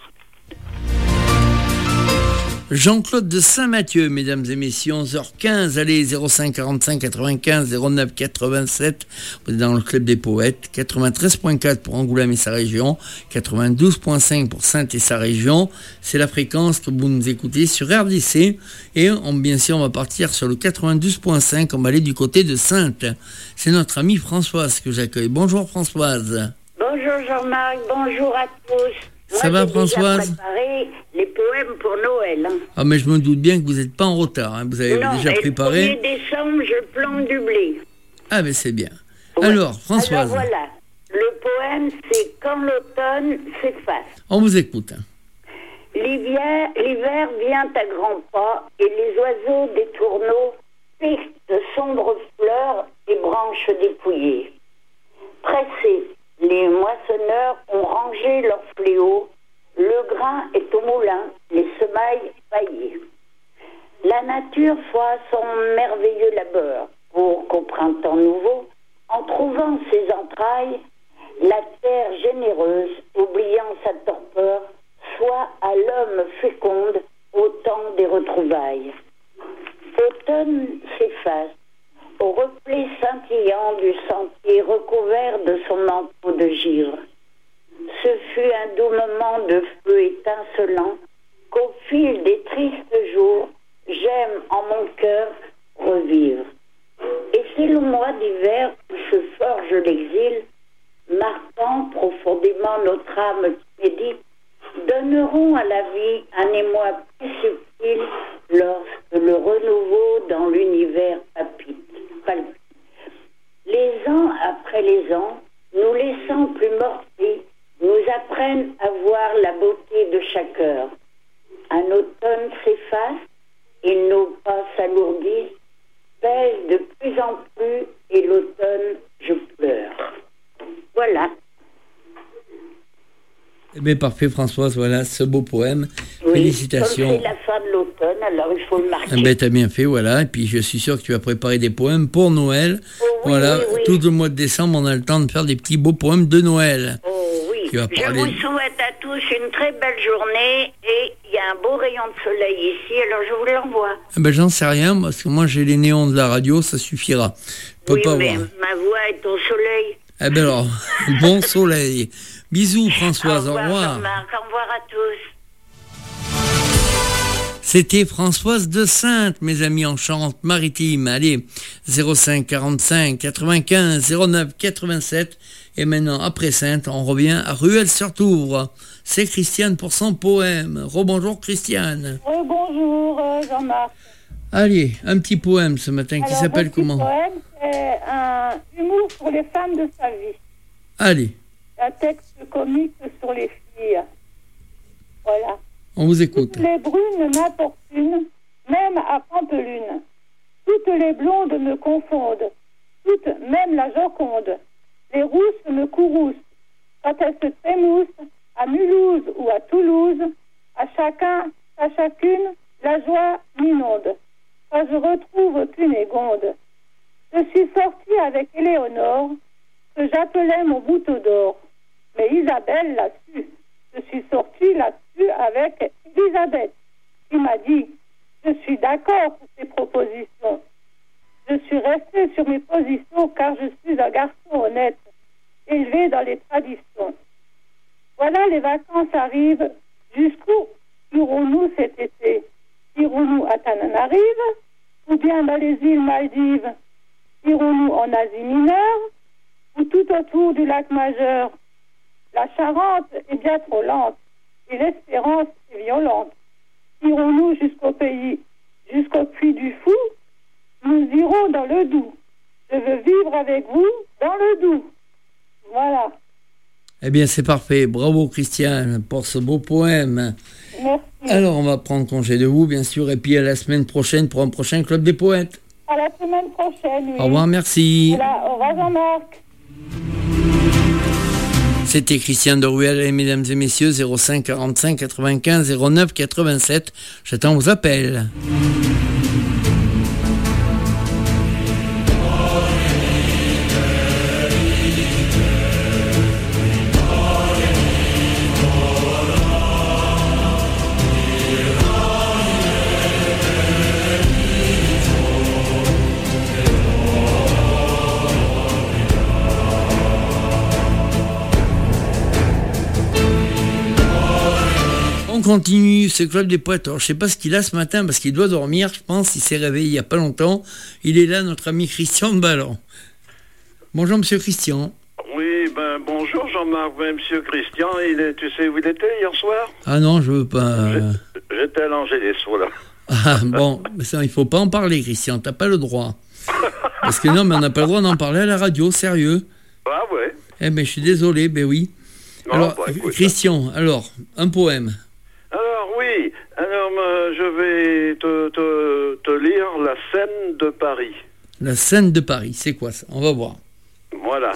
Jean-Claude de Saint-Mathieu, mesdames et messieurs, onze heures quinze, allez, zéro cinq quarante-cinq quatre-vingt-quinze zéro neuf quatre-vingt-sept, vous êtes dans le Club des Poètes, quatre-vingt-treize virgule quatre pour Angoulême et sa région, quatre-vingt-douze virgule cinq pour Saintes et sa région, c'est la fréquence que vous nous écoutez sur R D C, et on, bien sûr on va partir sur le quatre-vingt-douze virgule cinq, on va aller du côté de Saintes. C'est notre amie Françoise que j'accueille. Bonjour Françoise. Bonjour Jean-Marc, bonjour à tous. Moi, ça va Françoise? J'ai préparé les poèmes pour Noël. Hein. Ah mais je me doute bien que vous n'êtes pas en retard, hein. Vous avez non, déjà préparé. Le premier décembre, je plante du blé. Ah mais c'est bien. Ouais. Alors Françoise. Alors voilà, le poème c'est Quand l'automne s'efface. On vous écoute. L'hiver, l'hiver vient à grands pas et les oiseaux des tourneaux piquent de sombres fleurs et branches dépouillées. Pressés, les moissonneurs ont rangé leurs fléaux, le grain est au moulin, les semailles faillies. La nature fait son merveilleux labeur pour qu'au printemps nouveau, en trouvant ses entrailles, la terre généreuse, oubliant sa torpeur, soit à l'homme féconde au temps des retrouvailles. Automne s'efface, au reflet scintillant du sentier recouvert de son manteau de givre. Ce fut un doux moment de feu étincelant qu'au fil des tristes jours, j'aime en mon cœur revivre. Et c'est le mois d'hiver où se forge l'exil, marquant profondément notre âme qui médite, donneront à la vie un émoi plus subtil lorsque le renouveau dans l'univers palpite. palpite. Les ans après les ans, nous laissant plus mortés, nous apprennent à voir la beauté de chaque heure. Un automne s'efface et nos pas s'alourdissent, pèsent de plus en plus et l'automne, je pleure. Voilà. Eh bien, parfait, Françoise, voilà, ce beau poème. Oui, félicitations. Comme c'est la fin de l'automne, alors il faut le marquer. Eh bien, t'as bien fait, voilà. Et puis, je suis sûr que tu as préparé des poèmes pour Noël. Oh oui, Voilà, oui, oui. tout le mois de décembre, on a le temps de faire des petits beaux poèmes de Noël. Oh oui, Qui va je parler vous de- souhaite à tous une très belle journée et il y a un beau rayon de soleil ici, alors je vous l'envoie. Eh ben, j'en sais rien, parce que moi, j'ai les néons de la radio, ça suffira. Je peux Oui, pas mais voir. ma voix est au soleil. Eh ben alors, bon soleil. Bisous, Françoise, Au au revoir, revoir. Jean-Marc, au revoir à tous. C'était Françoise de Sainte, mes amis en Charente-Maritime. Allez, zéro cinq quarante-cinq quatre-vingt-quinze zéro neuf quatre-vingt-sept. Et maintenant, après Sainte, on revient à Ruelle-sur-Touvre. C'est Christiane pour son poème. Rebonjour, Christiane. Oui, bonjour euh, Jean-Marc. Allez, un petit poème ce matin qui Alors, s'appelle mon petit comment? poème, c'est un humour pour les femmes de sa vie. Allez, Un texte comique sur les filles. Voilà. on vous écoute. Toutes les brunes m'importunent, même à Pampelune. Toutes les blondes me confondent, toutes, même la Joconde. Les rousses me courroucent. Quand elles se trémoussent, à Mulhouse ou à Toulouse, à chacun, à chacune, la joie m'inonde. Quand je retrouve Cunégonde, je suis sortie avec Éléonore, que j'appelais mon bouton d'or. Mais Isabelle l'a su. Je suis sortie là-dessus avec Elisabeth, qui m'a dit « Je suis d'accord pour ces propositions. Je suis restée sur mes positions car je suis un garçon honnête, élevé dans les traditions. Voilà, les vacances arrivent. Jusqu'où irons-nous cet été? Irons-nous à Tananarive ou bien dans les îles Maldives? Irons-nous en Asie mineure ou tout autour du lac Majeur? La Charente est bien trop lente et l'espérance est violente. Irons-nous jusqu'au pays, jusqu'au puits du Fou? Nous irons dans le Doubs. Je veux vivre avec vous dans le Doubs. Voilà. Eh bien, c'est parfait. Bravo, Christiane, pour ce beau poème. Merci. Alors, on va prendre congé de vous, bien sûr, et puis à la semaine prochaine pour un prochain Club des Poètes. À la semaine prochaine, oui. Au revoir, merci. Voilà, au revoir Jean-Marc. C'était Christiane de Ruelle, et mesdames et messieurs, zéro cinq quarante-cinq quatre-vingt-quinze zéro neuf quatre-vingt-sept. J'attends vos appels. On continue ce Club des Poètes. Alors, je sais pas ce qu'il a ce matin parce qu'il doit dormir, je pense. Il s'est réveillé il y a pas longtemps. Il est là, notre ami Christian de Ballon. Bonjour, monsieur Christian. Oui, ben bonjour Jean-Marc, ben, monsieur Christian. Il est, tu sais où il était hier soir? Ah non, je veux pas. J'étais à l'Angélus, voilà. Ah bon, mais ça, il faut pas en parler, Christian. T'as pas le droit. Parce que non, mais on n'a pas le droit d'en parler à la radio, sérieux. Ah ouais. Eh ben, je suis désolé, ben oui. Non, alors, bah, écoute, Christian, alors, un poème. Alors oui, alors euh, je vais te, te, te lire la Seine de Paris. La Seine de Paris, c'est quoi ça? On va voir. Voilà.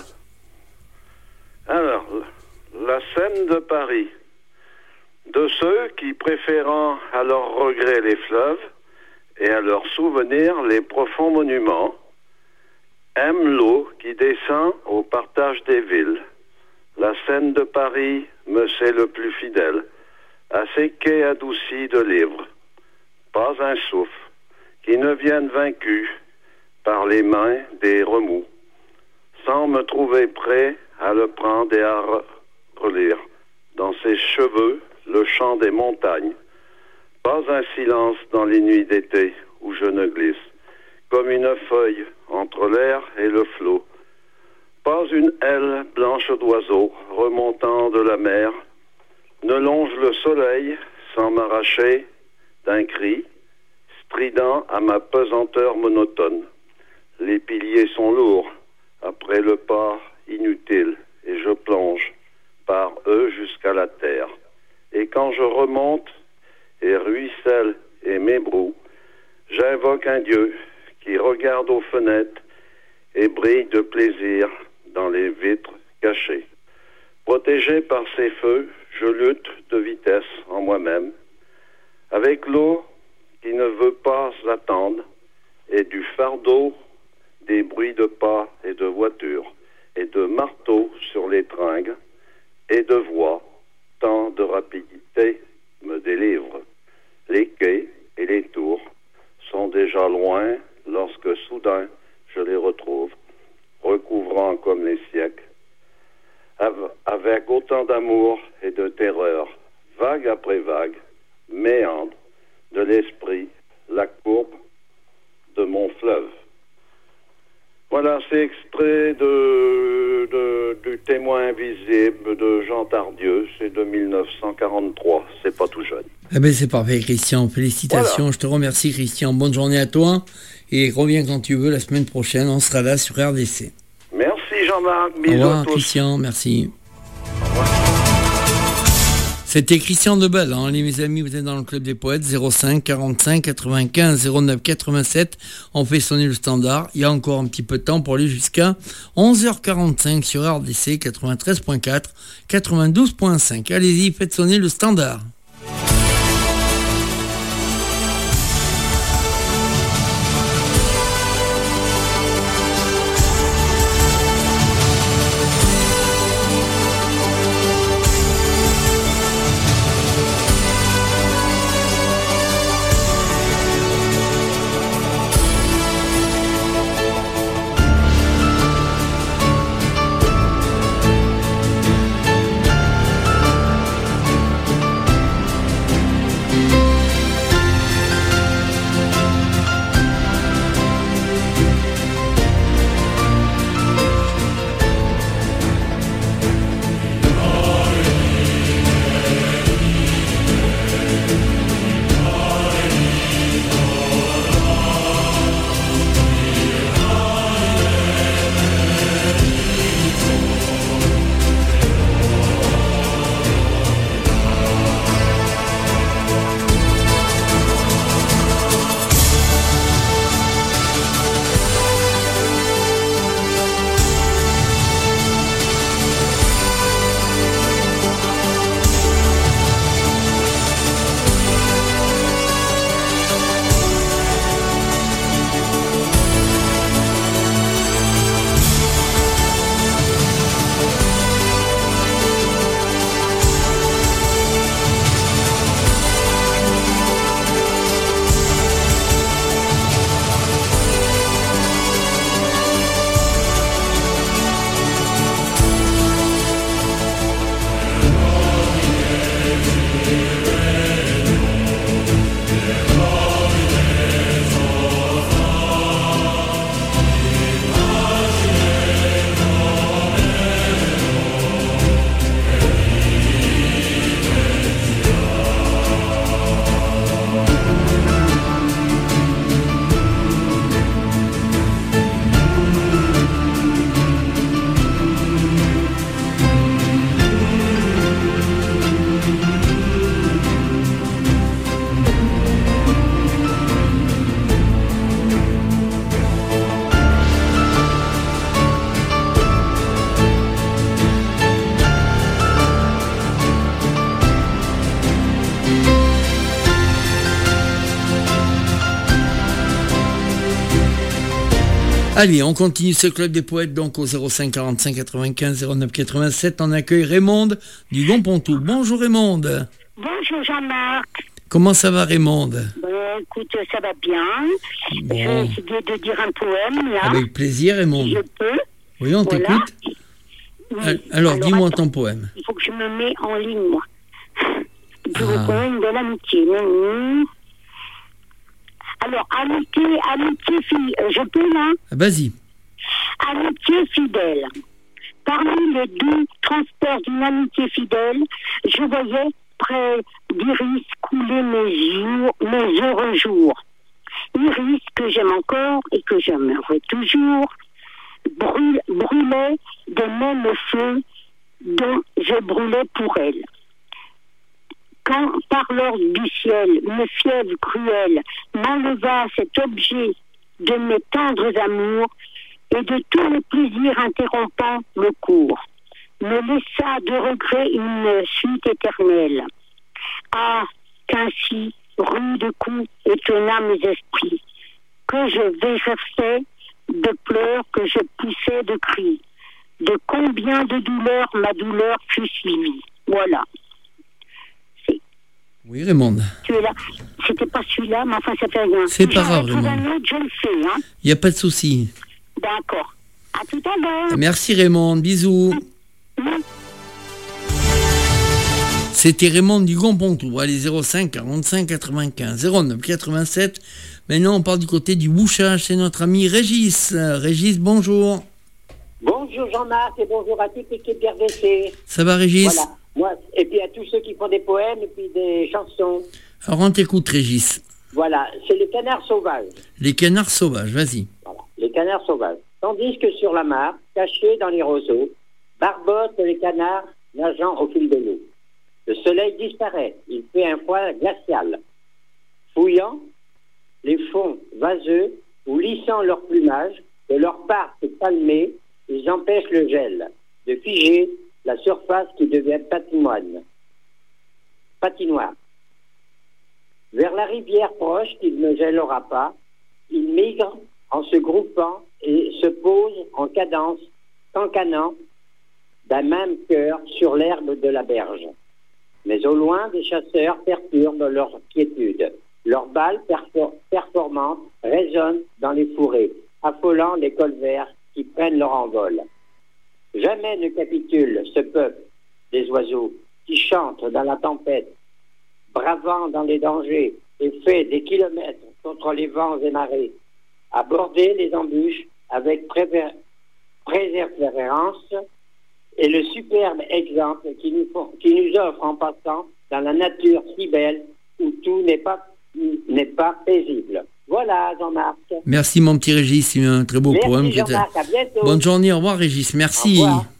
Alors, la Seine de Paris. De ceux qui, préférant à leur regret les fleuves et à leur souvenir les profonds monuments, aiment l'eau qui descend au partage des villes. La Seine de Paris me sait le plus fidèle, à ses quais adoucis de livres. Pas un souffle qui ne vienne vaincu par les mains des remous, sans me trouver prêt à le prendre et à relire dans ses cheveux le chant des montagnes. Pas un silence dans les nuits d'été où je ne glisse, comme une feuille entre l'air et le flot. Pas une aile blanche d'oiseau remontant de la mer ne longe le soleil sans m'arracher d'un cri strident à ma pesanteur monotone. Les piliers sont lourds après le pas inutile et je plonge par eux jusqu'à la terre. Et quand je remonte et ruisselle et m'ébroue, j'invoque un Dieu qui regarde aux fenêtres et brille de plaisir dans les vitres cachées. Protégé par ces feux, je lutte de vitesse en moi-même, avec l'eau qui ne veut pas attendre et du fardeau des bruits de pas et de voitures, et de marteaux sur les tringles, et de voix, tant de rapidité me délivre. Les quais et les tours sont déjà loin lorsque soudain je les retrouve, recouvrant comme les siècles, avec autant d'amour et de terreur, vague après vague, méandre de l'esprit, la courbe de mon fleuve. Voilà, c'est extrait de, de, du Témoin invisible de Jean Tardieu, c'est de mille neuf cent quarante-trois, c'est pas tout jeune. Eh bien, c'est parfait, Christian. Félicitations. Voilà. Je te remercie, Christian. Bonne journée à toi. Et reviens quand tu veux la semaine prochaine. On sera là sur R D C. Merci, Jean-Marc. Bisous. Au revoir, à tous. Christian. Merci. Au revoir. C'était Christian Debelle, hein. Les, mes amis, vous êtes dans le Club des Poètes, zéro cinq quarante-cinq quatre-vingt-quinze zéro neuf quatre-vingt-sept. On fait sonner le standard. Il y a encore un petit peu de temps pour aller jusqu'à onze heures quarante-cinq sur R D C quatre-vingt-treize point quatre, quatre-vingt-douze point cinq. Allez-y, faites sonner le standard. Allez, on continue ce Club des Poètes donc au zéro cinq quarante-cinq quatre-vingt-quinze zéro neuf quatre-vingt-sept. On accueille Raymond du Gompontou. Bonjour Raymond. Bonjour Jean-Marc. Comment ça va Raymond? Ben, écoute, ça va bien. Bon. Je vais essayer de dire un poème là. Avec plaisir Raymond. Si je peux. Oui, on Voilà. t'écoute. Oui. Alors, Alors dis-moi attends, ton poème. Il faut que je me mette en ligne moi. Du Ah. poème de l'amitié. Mmh. Alors, amitié, amitié, fille, euh, je peux là? Ah, vas-y. Amitié fidèle. Parmi les doux transports d'une amitié fidèle, je voyais près d'Iris couler mes jours, mes heureux jours. Iris que j'aime encore et que j'aimerai toujours, brûle, brûlait des mêmes feux dont je brûlais pour elle. Quand, par l'ordre du ciel, une fièvre cruelle m'enleva cet objet de mes tendres amours et de tous les plaisirs interrompant le cours, me laissa de regret une suite éternelle. Ah, qu'ainsi, rude coup, étonna mes esprits, que je vérifiais de pleurs que je poussais de cris. De combien de douleurs ma douleur fut suivie. Voilà. C'est... Oui, Raymond. Tu es là. C'était pas celui-là, mais enfin, ça fait rien. C'est pas grave, Raymond. Un autre, je le fais, hein. Il n'y a pas de souci. D'accord. À tout à l'heure. Merci, Raymond. Bisous. Mmh. C'était Raymond du Gonpontou. Allez, zéro cinq quarante-cinq quatre-vingt-quinze zéro neuf quatre-vingt-sept. Maintenant, on part du côté du bouchage. C'est notre ami Régis. Régis, bonjour. Bonjour Jean-Marc et bonjour à toute l'équipe d'R D C. Ça va, Régis? Voilà. Moi, et puis à tous ceux qui font des poèmes et puis des chansons. Alors, on t'écoute, Régis. Voilà, c'est les canards sauvages. Les canards sauvages, vas-y. Voilà, les canards sauvages. Tandis que sur la mare, cachés dans les roseaux, barbotent les canards nageant au fil de l'eau. Le soleil disparaît, il fait un froid glacial. Fouillant les fonds vaseux ou lissant leur plumage, de leur part palmée, ils empêchent le gel de figer la surface qui devient patinoine. patinoire. Vers la rivière proche qu'il ne gèlera pas, ils migrent en se groupant et se posent en cadence, cancanant d'un même cœur sur l'herbe de la berge. Mais au loin, des chasseurs perturbent leur quiétude. Leurs balles perfor- performantes résonnent dans les fourrés, affolant les colverts qui prennent leur envol. Jamais ne capitule ce peuple des oiseaux qui chantent dans la tempête, bravant dans les dangers et fait des kilomètres contre les vents et marées, aborder les embûches avec préver- préservérance et le superbe exemple qui nous, font, qui nous offre en passant dans la nature si belle où tout n'est pas, n'est pas paisible. Voilà, Jean-Marc. Merci, mon petit Régis. C'est un très beau Merci, poème. Jean-Marc, à bientôt. Bonne journée. Au revoir, Régis. Merci. Au revoir.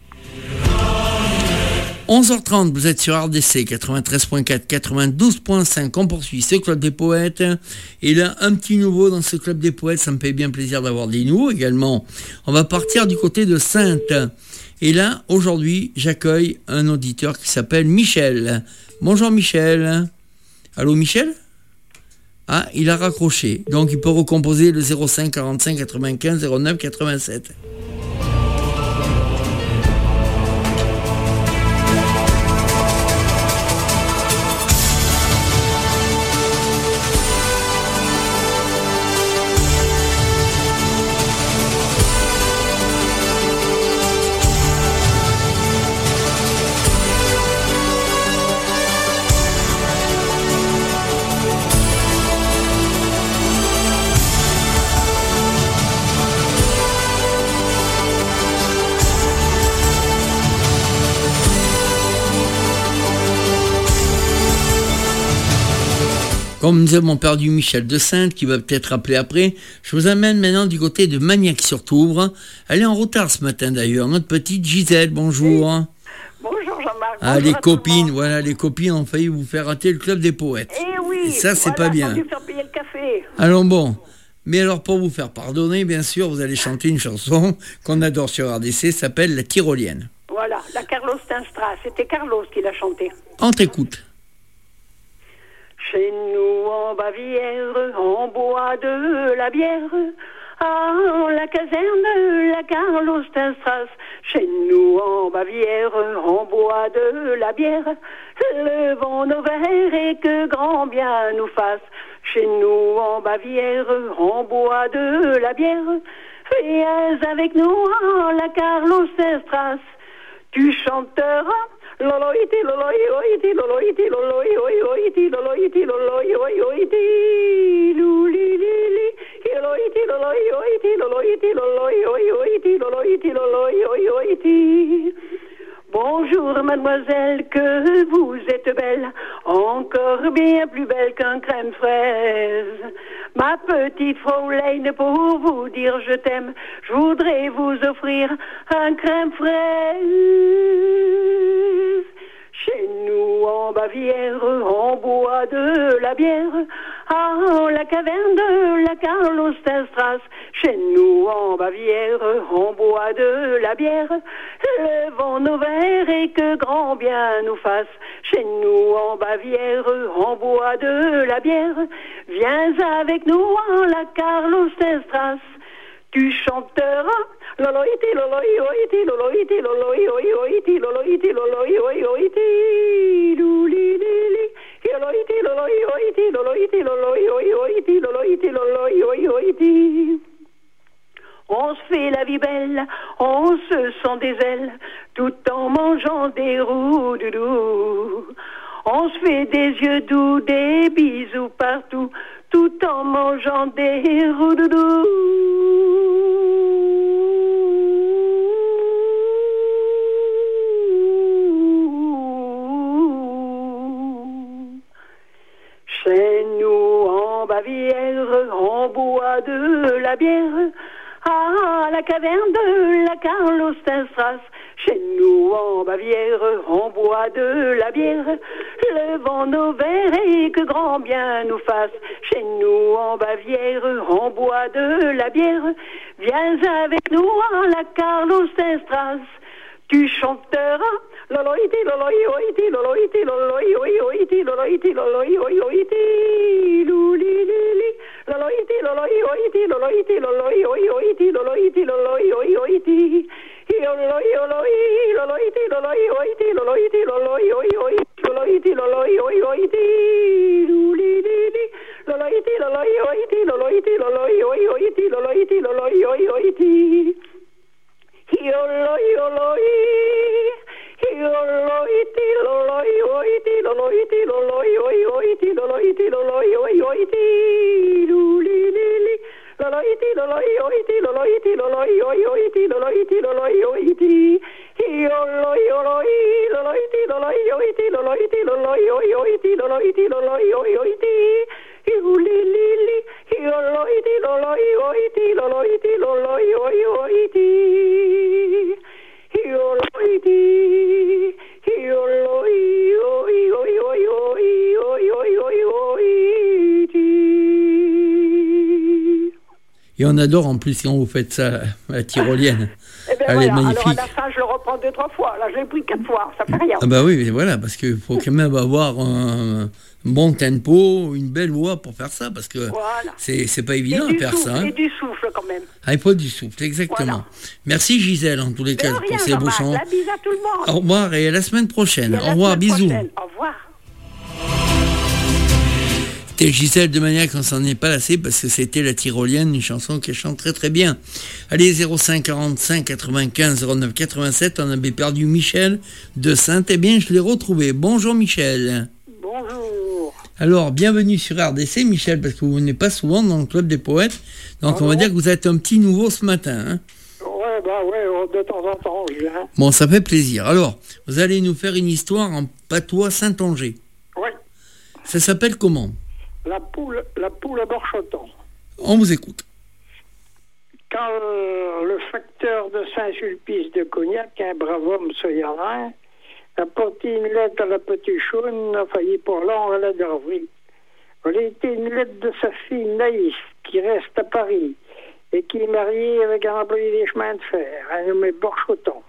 onze heures trente, vous êtes sur R D C quatre-vingt-treize point quatre, quatre-vingt-douze point cinq. On poursuit ce club des poètes. Et là, un petit nouveau dans ce club des poètes. Ça me fait bien plaisir d'avoir des nouveaux également. On va partir du côté de Saintes. Et là, aujourd'hui, j'accueille un auditeur qui s'appelle Michel. Bonjour, Michel. Allô, Michel? Ah, il a raccroché. Donc, il peut recomposer le zéro cinq quarante-cinq quatre-vingt-quinze zéro neuf quatre-vingt-sept. Comme nous avons perdu Michel de Saintes, qui va peut-être appeler après, je vous amène maintenant du côté de Magnac-sur-Touvre. Elle est en retard ce matin d'ailleurs, notre petite Gisèle, bonjour. Oui. Bonjour Jean-Marc. Ah, bonjour les copines, voilà, les copines ont failli vous faire rater le club des poètes. Eh oui. Et ça, c'est voilà, pas bien. Dû faire payer le café. Alors bon, mais alors pour vous faire pardonner, bien sûr, vous allez chanter une chanson qu'on adore sur R D C, s'appelle La Tyrolienne. Voilà, la Carlos Tinstra, c'était Carlos qui l'a chantée. On t'écoute. Chez nous en Bavière, on boit de la bière. Ah, la caserne, la Carlos Tinstra. Chez nous en Bavière, on boit de la bière. Levons nos verres et que grand bien nous fasse. Chez nous en Bavière, on boit de la bière. Viens avec nous, oh, la Carlos Tinstra. Tu chanteras. Loloïti, loloïti, loloïti, loloïti, loloïti, loloïti, loulilili, loloïti, loloïti, loloïti, loloïti, loloïti, loloïti. Bonjour mademoiselle, que vous êtes belle, encore bien plus belle qu'un crème fraise. Ma petite Fraulein, pour vous dire je t'aime, je voudrais vous offrir un crème fraise. Chez nous en Bavière, on boit de la bière. Ah, la caverne de la Carlos Tinstra. Chez nous en Bavière, on boit de la bière. Levons nos verres et que grand bien nous fasse. Chez nous en Bavière, on boit de la bière. Viens avec nous en la Carlos Tinstra. tu chanteras. Loloïti, loloïti, loloïti, loloïti, loloïti, loloïti, loulilili. Loloïti, loloïti, loloïti, loloïti, loloïti, loloïti. On se fait la vie belle, on se sent des ailes, tout en mangeant des roudoudous. On se fait des yeux doux, des bisous partout, tout en mangeant des roudoudous. Chez nous en Bavière, on boit de la bière à la caverne de la Karl-Osterstrasse. Chez nous en Bavière, on boit de la bière, levant nos verres et que grand bien nous fasse. Chez nous en Bavière, on boit de la bière, viens avec nous à la Karl-Osterstrasse. Tu chanteras loloïti, loloïti, loloïti, loloïti, loloïti, loloïti, loulilili. Loloïti, loloïti, loloïti, loloïti, loloïti, loloïti. Loloïti, loloïti, loloïti, loloïti, loloïti, loloïti, loulilili. Loloïti, loloïti, loloïti, loloïti, loloïti, loloïti. Yoloi, yoloi, yoloiti, loloi, oiti, loloiti, loloi, oiti, loloiti, loloi, oiti, lulilili, loloiti, loloi, oiti, loloiti, loloi, oiti, loloiti, loloi, oiti, yoloi, yoloi, loloiti, loloi, oiti, loloiti, loloi, oiti, loloiti, loloi, oiti, yulilili, yoloiti, loloi, oiti, loloiti, loloi, oiti. Et on adore en plus quand vous faites ça, la tyrolienne. Eh ben Elle voilà. est magnifique. Alors à la fin, je le reprends deux, trois fois. Là, je l'ai pris quatre fois. Ça fait rien. Ah bah oui, mais voilà, parce qu'il faut quand même avoir un bon tempo, une belle voix pour faire ça, parce que voilà. c'est, c'est pas évident à faire souffle, ça. Hein. Et du souffle quand même. Ah, il faut du souffle, exactement. Voilà. Merci Gisèle, en tous les cas, pour ces beaux chants. La bise à tout le monde. Au revoir et à la semaine prochaine. Au revoir, bisous. Prochaine. Au revoir. C'était Gisèle de Maniac, on s'en est pas lassé parce que c'était la tyrolienne, une chanson qu'elle chante très très bien. Allez, zéro cinq quarante-cinq quatre-vingt-quinze zéro neuf quatre-vingt-sept, on avait perdu Michel de Sainte, eh bien je l'ai retrouvé. Bonjour Michel. Bonjour. Alors, bienvenue sur R D C Michel, parce que vous venez pas souvent dans le Club des Poètes, donc ah on va non. dire que vous êtes un petit nouveau ce matin. Hein. Ouais, bah ouais, de temps en temps je viens. Bon, ça fait plaisir. Alors, vous allez nous faire une histoire en patois Saint-Anger. Oui. Ça s'appelle comment ? La poule, la poule à Borchoton. On vous écoute. Quand euh, le facteur de Saint-Sulpice de Cognac, un brave homme soyarrin, a porté une lettre à la petite Choune, a failli pour l'an à la Dorverie. Elle était une lettre de sa fille Naïs, qui reste à Paris, et qui est mariée avec un employé des chemins de fer, un nommé Borchoton.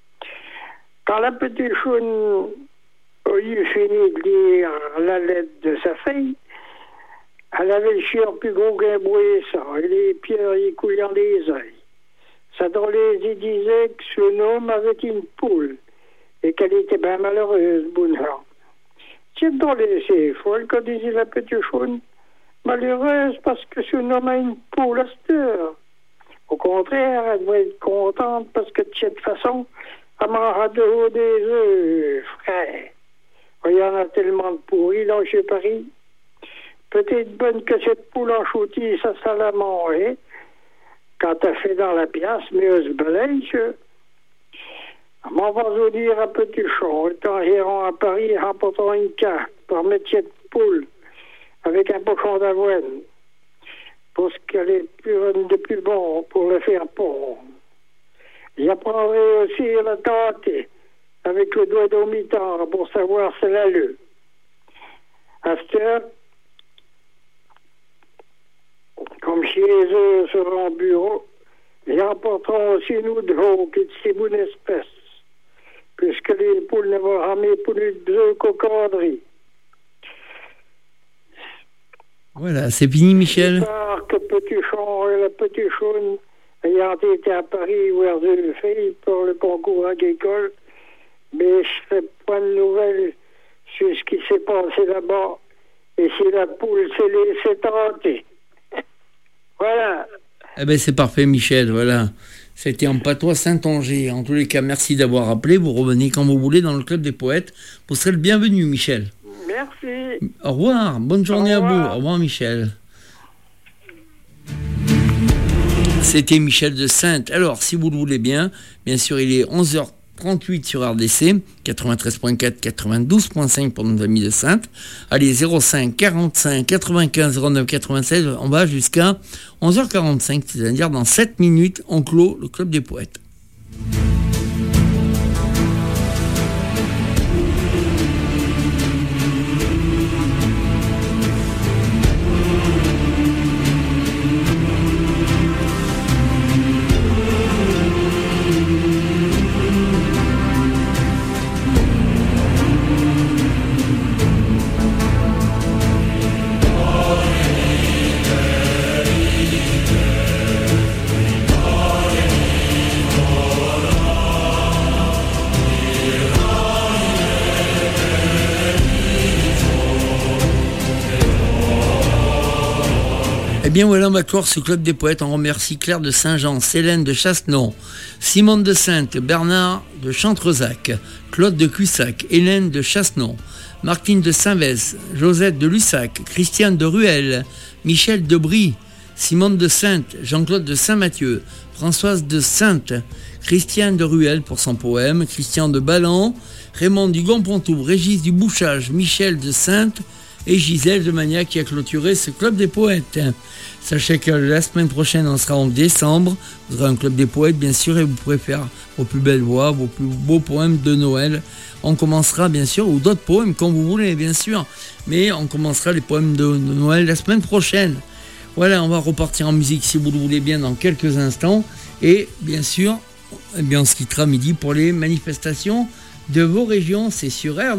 Quand la petite Choune a eu fini de lire la lettre de sa fille, elle avait le chien plus gros qu'un bouesson, et les pierres y coulant des yeux. Sa drôleuse y disait que son homme avait une poule, et qu'elle était bien malheureuse, bonne femme. C'est drôle, c'est folle, quand disait la petite Choune. Malheureuse parce que son homme a une poule à cette heure. Au contraire, elle doit être contente parce que de cette façon, elle mangera de haut des œufs, frère. Il y en a tellement de pourris là chez Paris. Peut-être bonne que cette poule en choutis, ça, ça l'a mangé. Quand elle fait dans la pièce, mais elle se balaye, je. M'en va vous dire un petit champ, étant errant à Paris, remportant une carte pour mettre cette poule avec un pochon d'avoine. Pour ce qu'elle est plus de plus bon pour le faire pondre. J'apprendrai aussi à la tenter avec le doigt d'omitant pour savoir si elle a le. After, comme chez eux sur un bureau, ils emporteront aussi nous de haut qui de ces bonnes espèces, puisque les poules ne vont jamais pouler de œufs qu'aux corderies. Voilà, c'est fini, Michel. Que Petit Chon et la Petite Choune ayant été à Paris voir deux filles pour le concours agricole, mais je ne fais pas de nouvelles sur ce qui s'est passé là-bas et si la poule s'est laissée tenter. Voilà. Eh bien, c'est parfait, Michel, voilà. C'était en patois Saint-Onger. En tous les cas, merci d'avoir appelé. Vous revenez quand vous voulez dans le Club des Poètes. Vous serez le bienvenu, Michel. Merci. Au revoir. Bonne journée à vous. Au revoir, Michel. C'était Michel de Sainte. Alors, si vous le voulez bien, bien sûr, il est onze heures trente-huit sur R D C, quatre-vingt-treize virgule quatre, quatre-vingt-douze virgule cinq pour nos amis de Sainte. Allez, zéro cinq quarante-cinq quatre-vingt-quinze zéro neuf quatre-vingt-seize, on va jusqu'à onze heures quarante-cinq, c'est-à-dire dans sept minutes, on clôt le Club des Poètes. Eh bien voilà, on va clore ce Club des Poètes. On remercie Claire de Saint-Jean, Célène de Chassenon, Simone de Sainte, Bernard de Chantrezac, Claude de Cussac, Hélène de Chassenon, Martine de Saint-Vez, Josette de Lussac, Christiane de Ruelle, Michel de Brie, Simone de Sainte, Jean-Claude de Saint-Mathieu, Françoise de Sainte, Christiane de Ruelle pour son poème, Christian de Ballan, Raymond du Gonpontou, Régis du Bouchage, Michel de Sainte et Gisèle de Magnac qui a clôturé ce Club des Poètes. Sachez que la semaine prochaine, on sera en décembre. Vous aurez un Club des Poètes, bien sûr, et vous pourrez faire vos plus belles voix, vos plus beaux poèmes de Noël. On commencera, bien sûr, ou d'autres poèmes, comme vous voulez, bien sûr. Mais on commencera les poèmes de, de Noël la semaine prochaine. Voilà, on va repartir en musique, si vous le voulez bien, dans quelques instants. Et, bien sûr, eh bien, on se quittera midi pour les manifestations de vos régions. C'est sur R.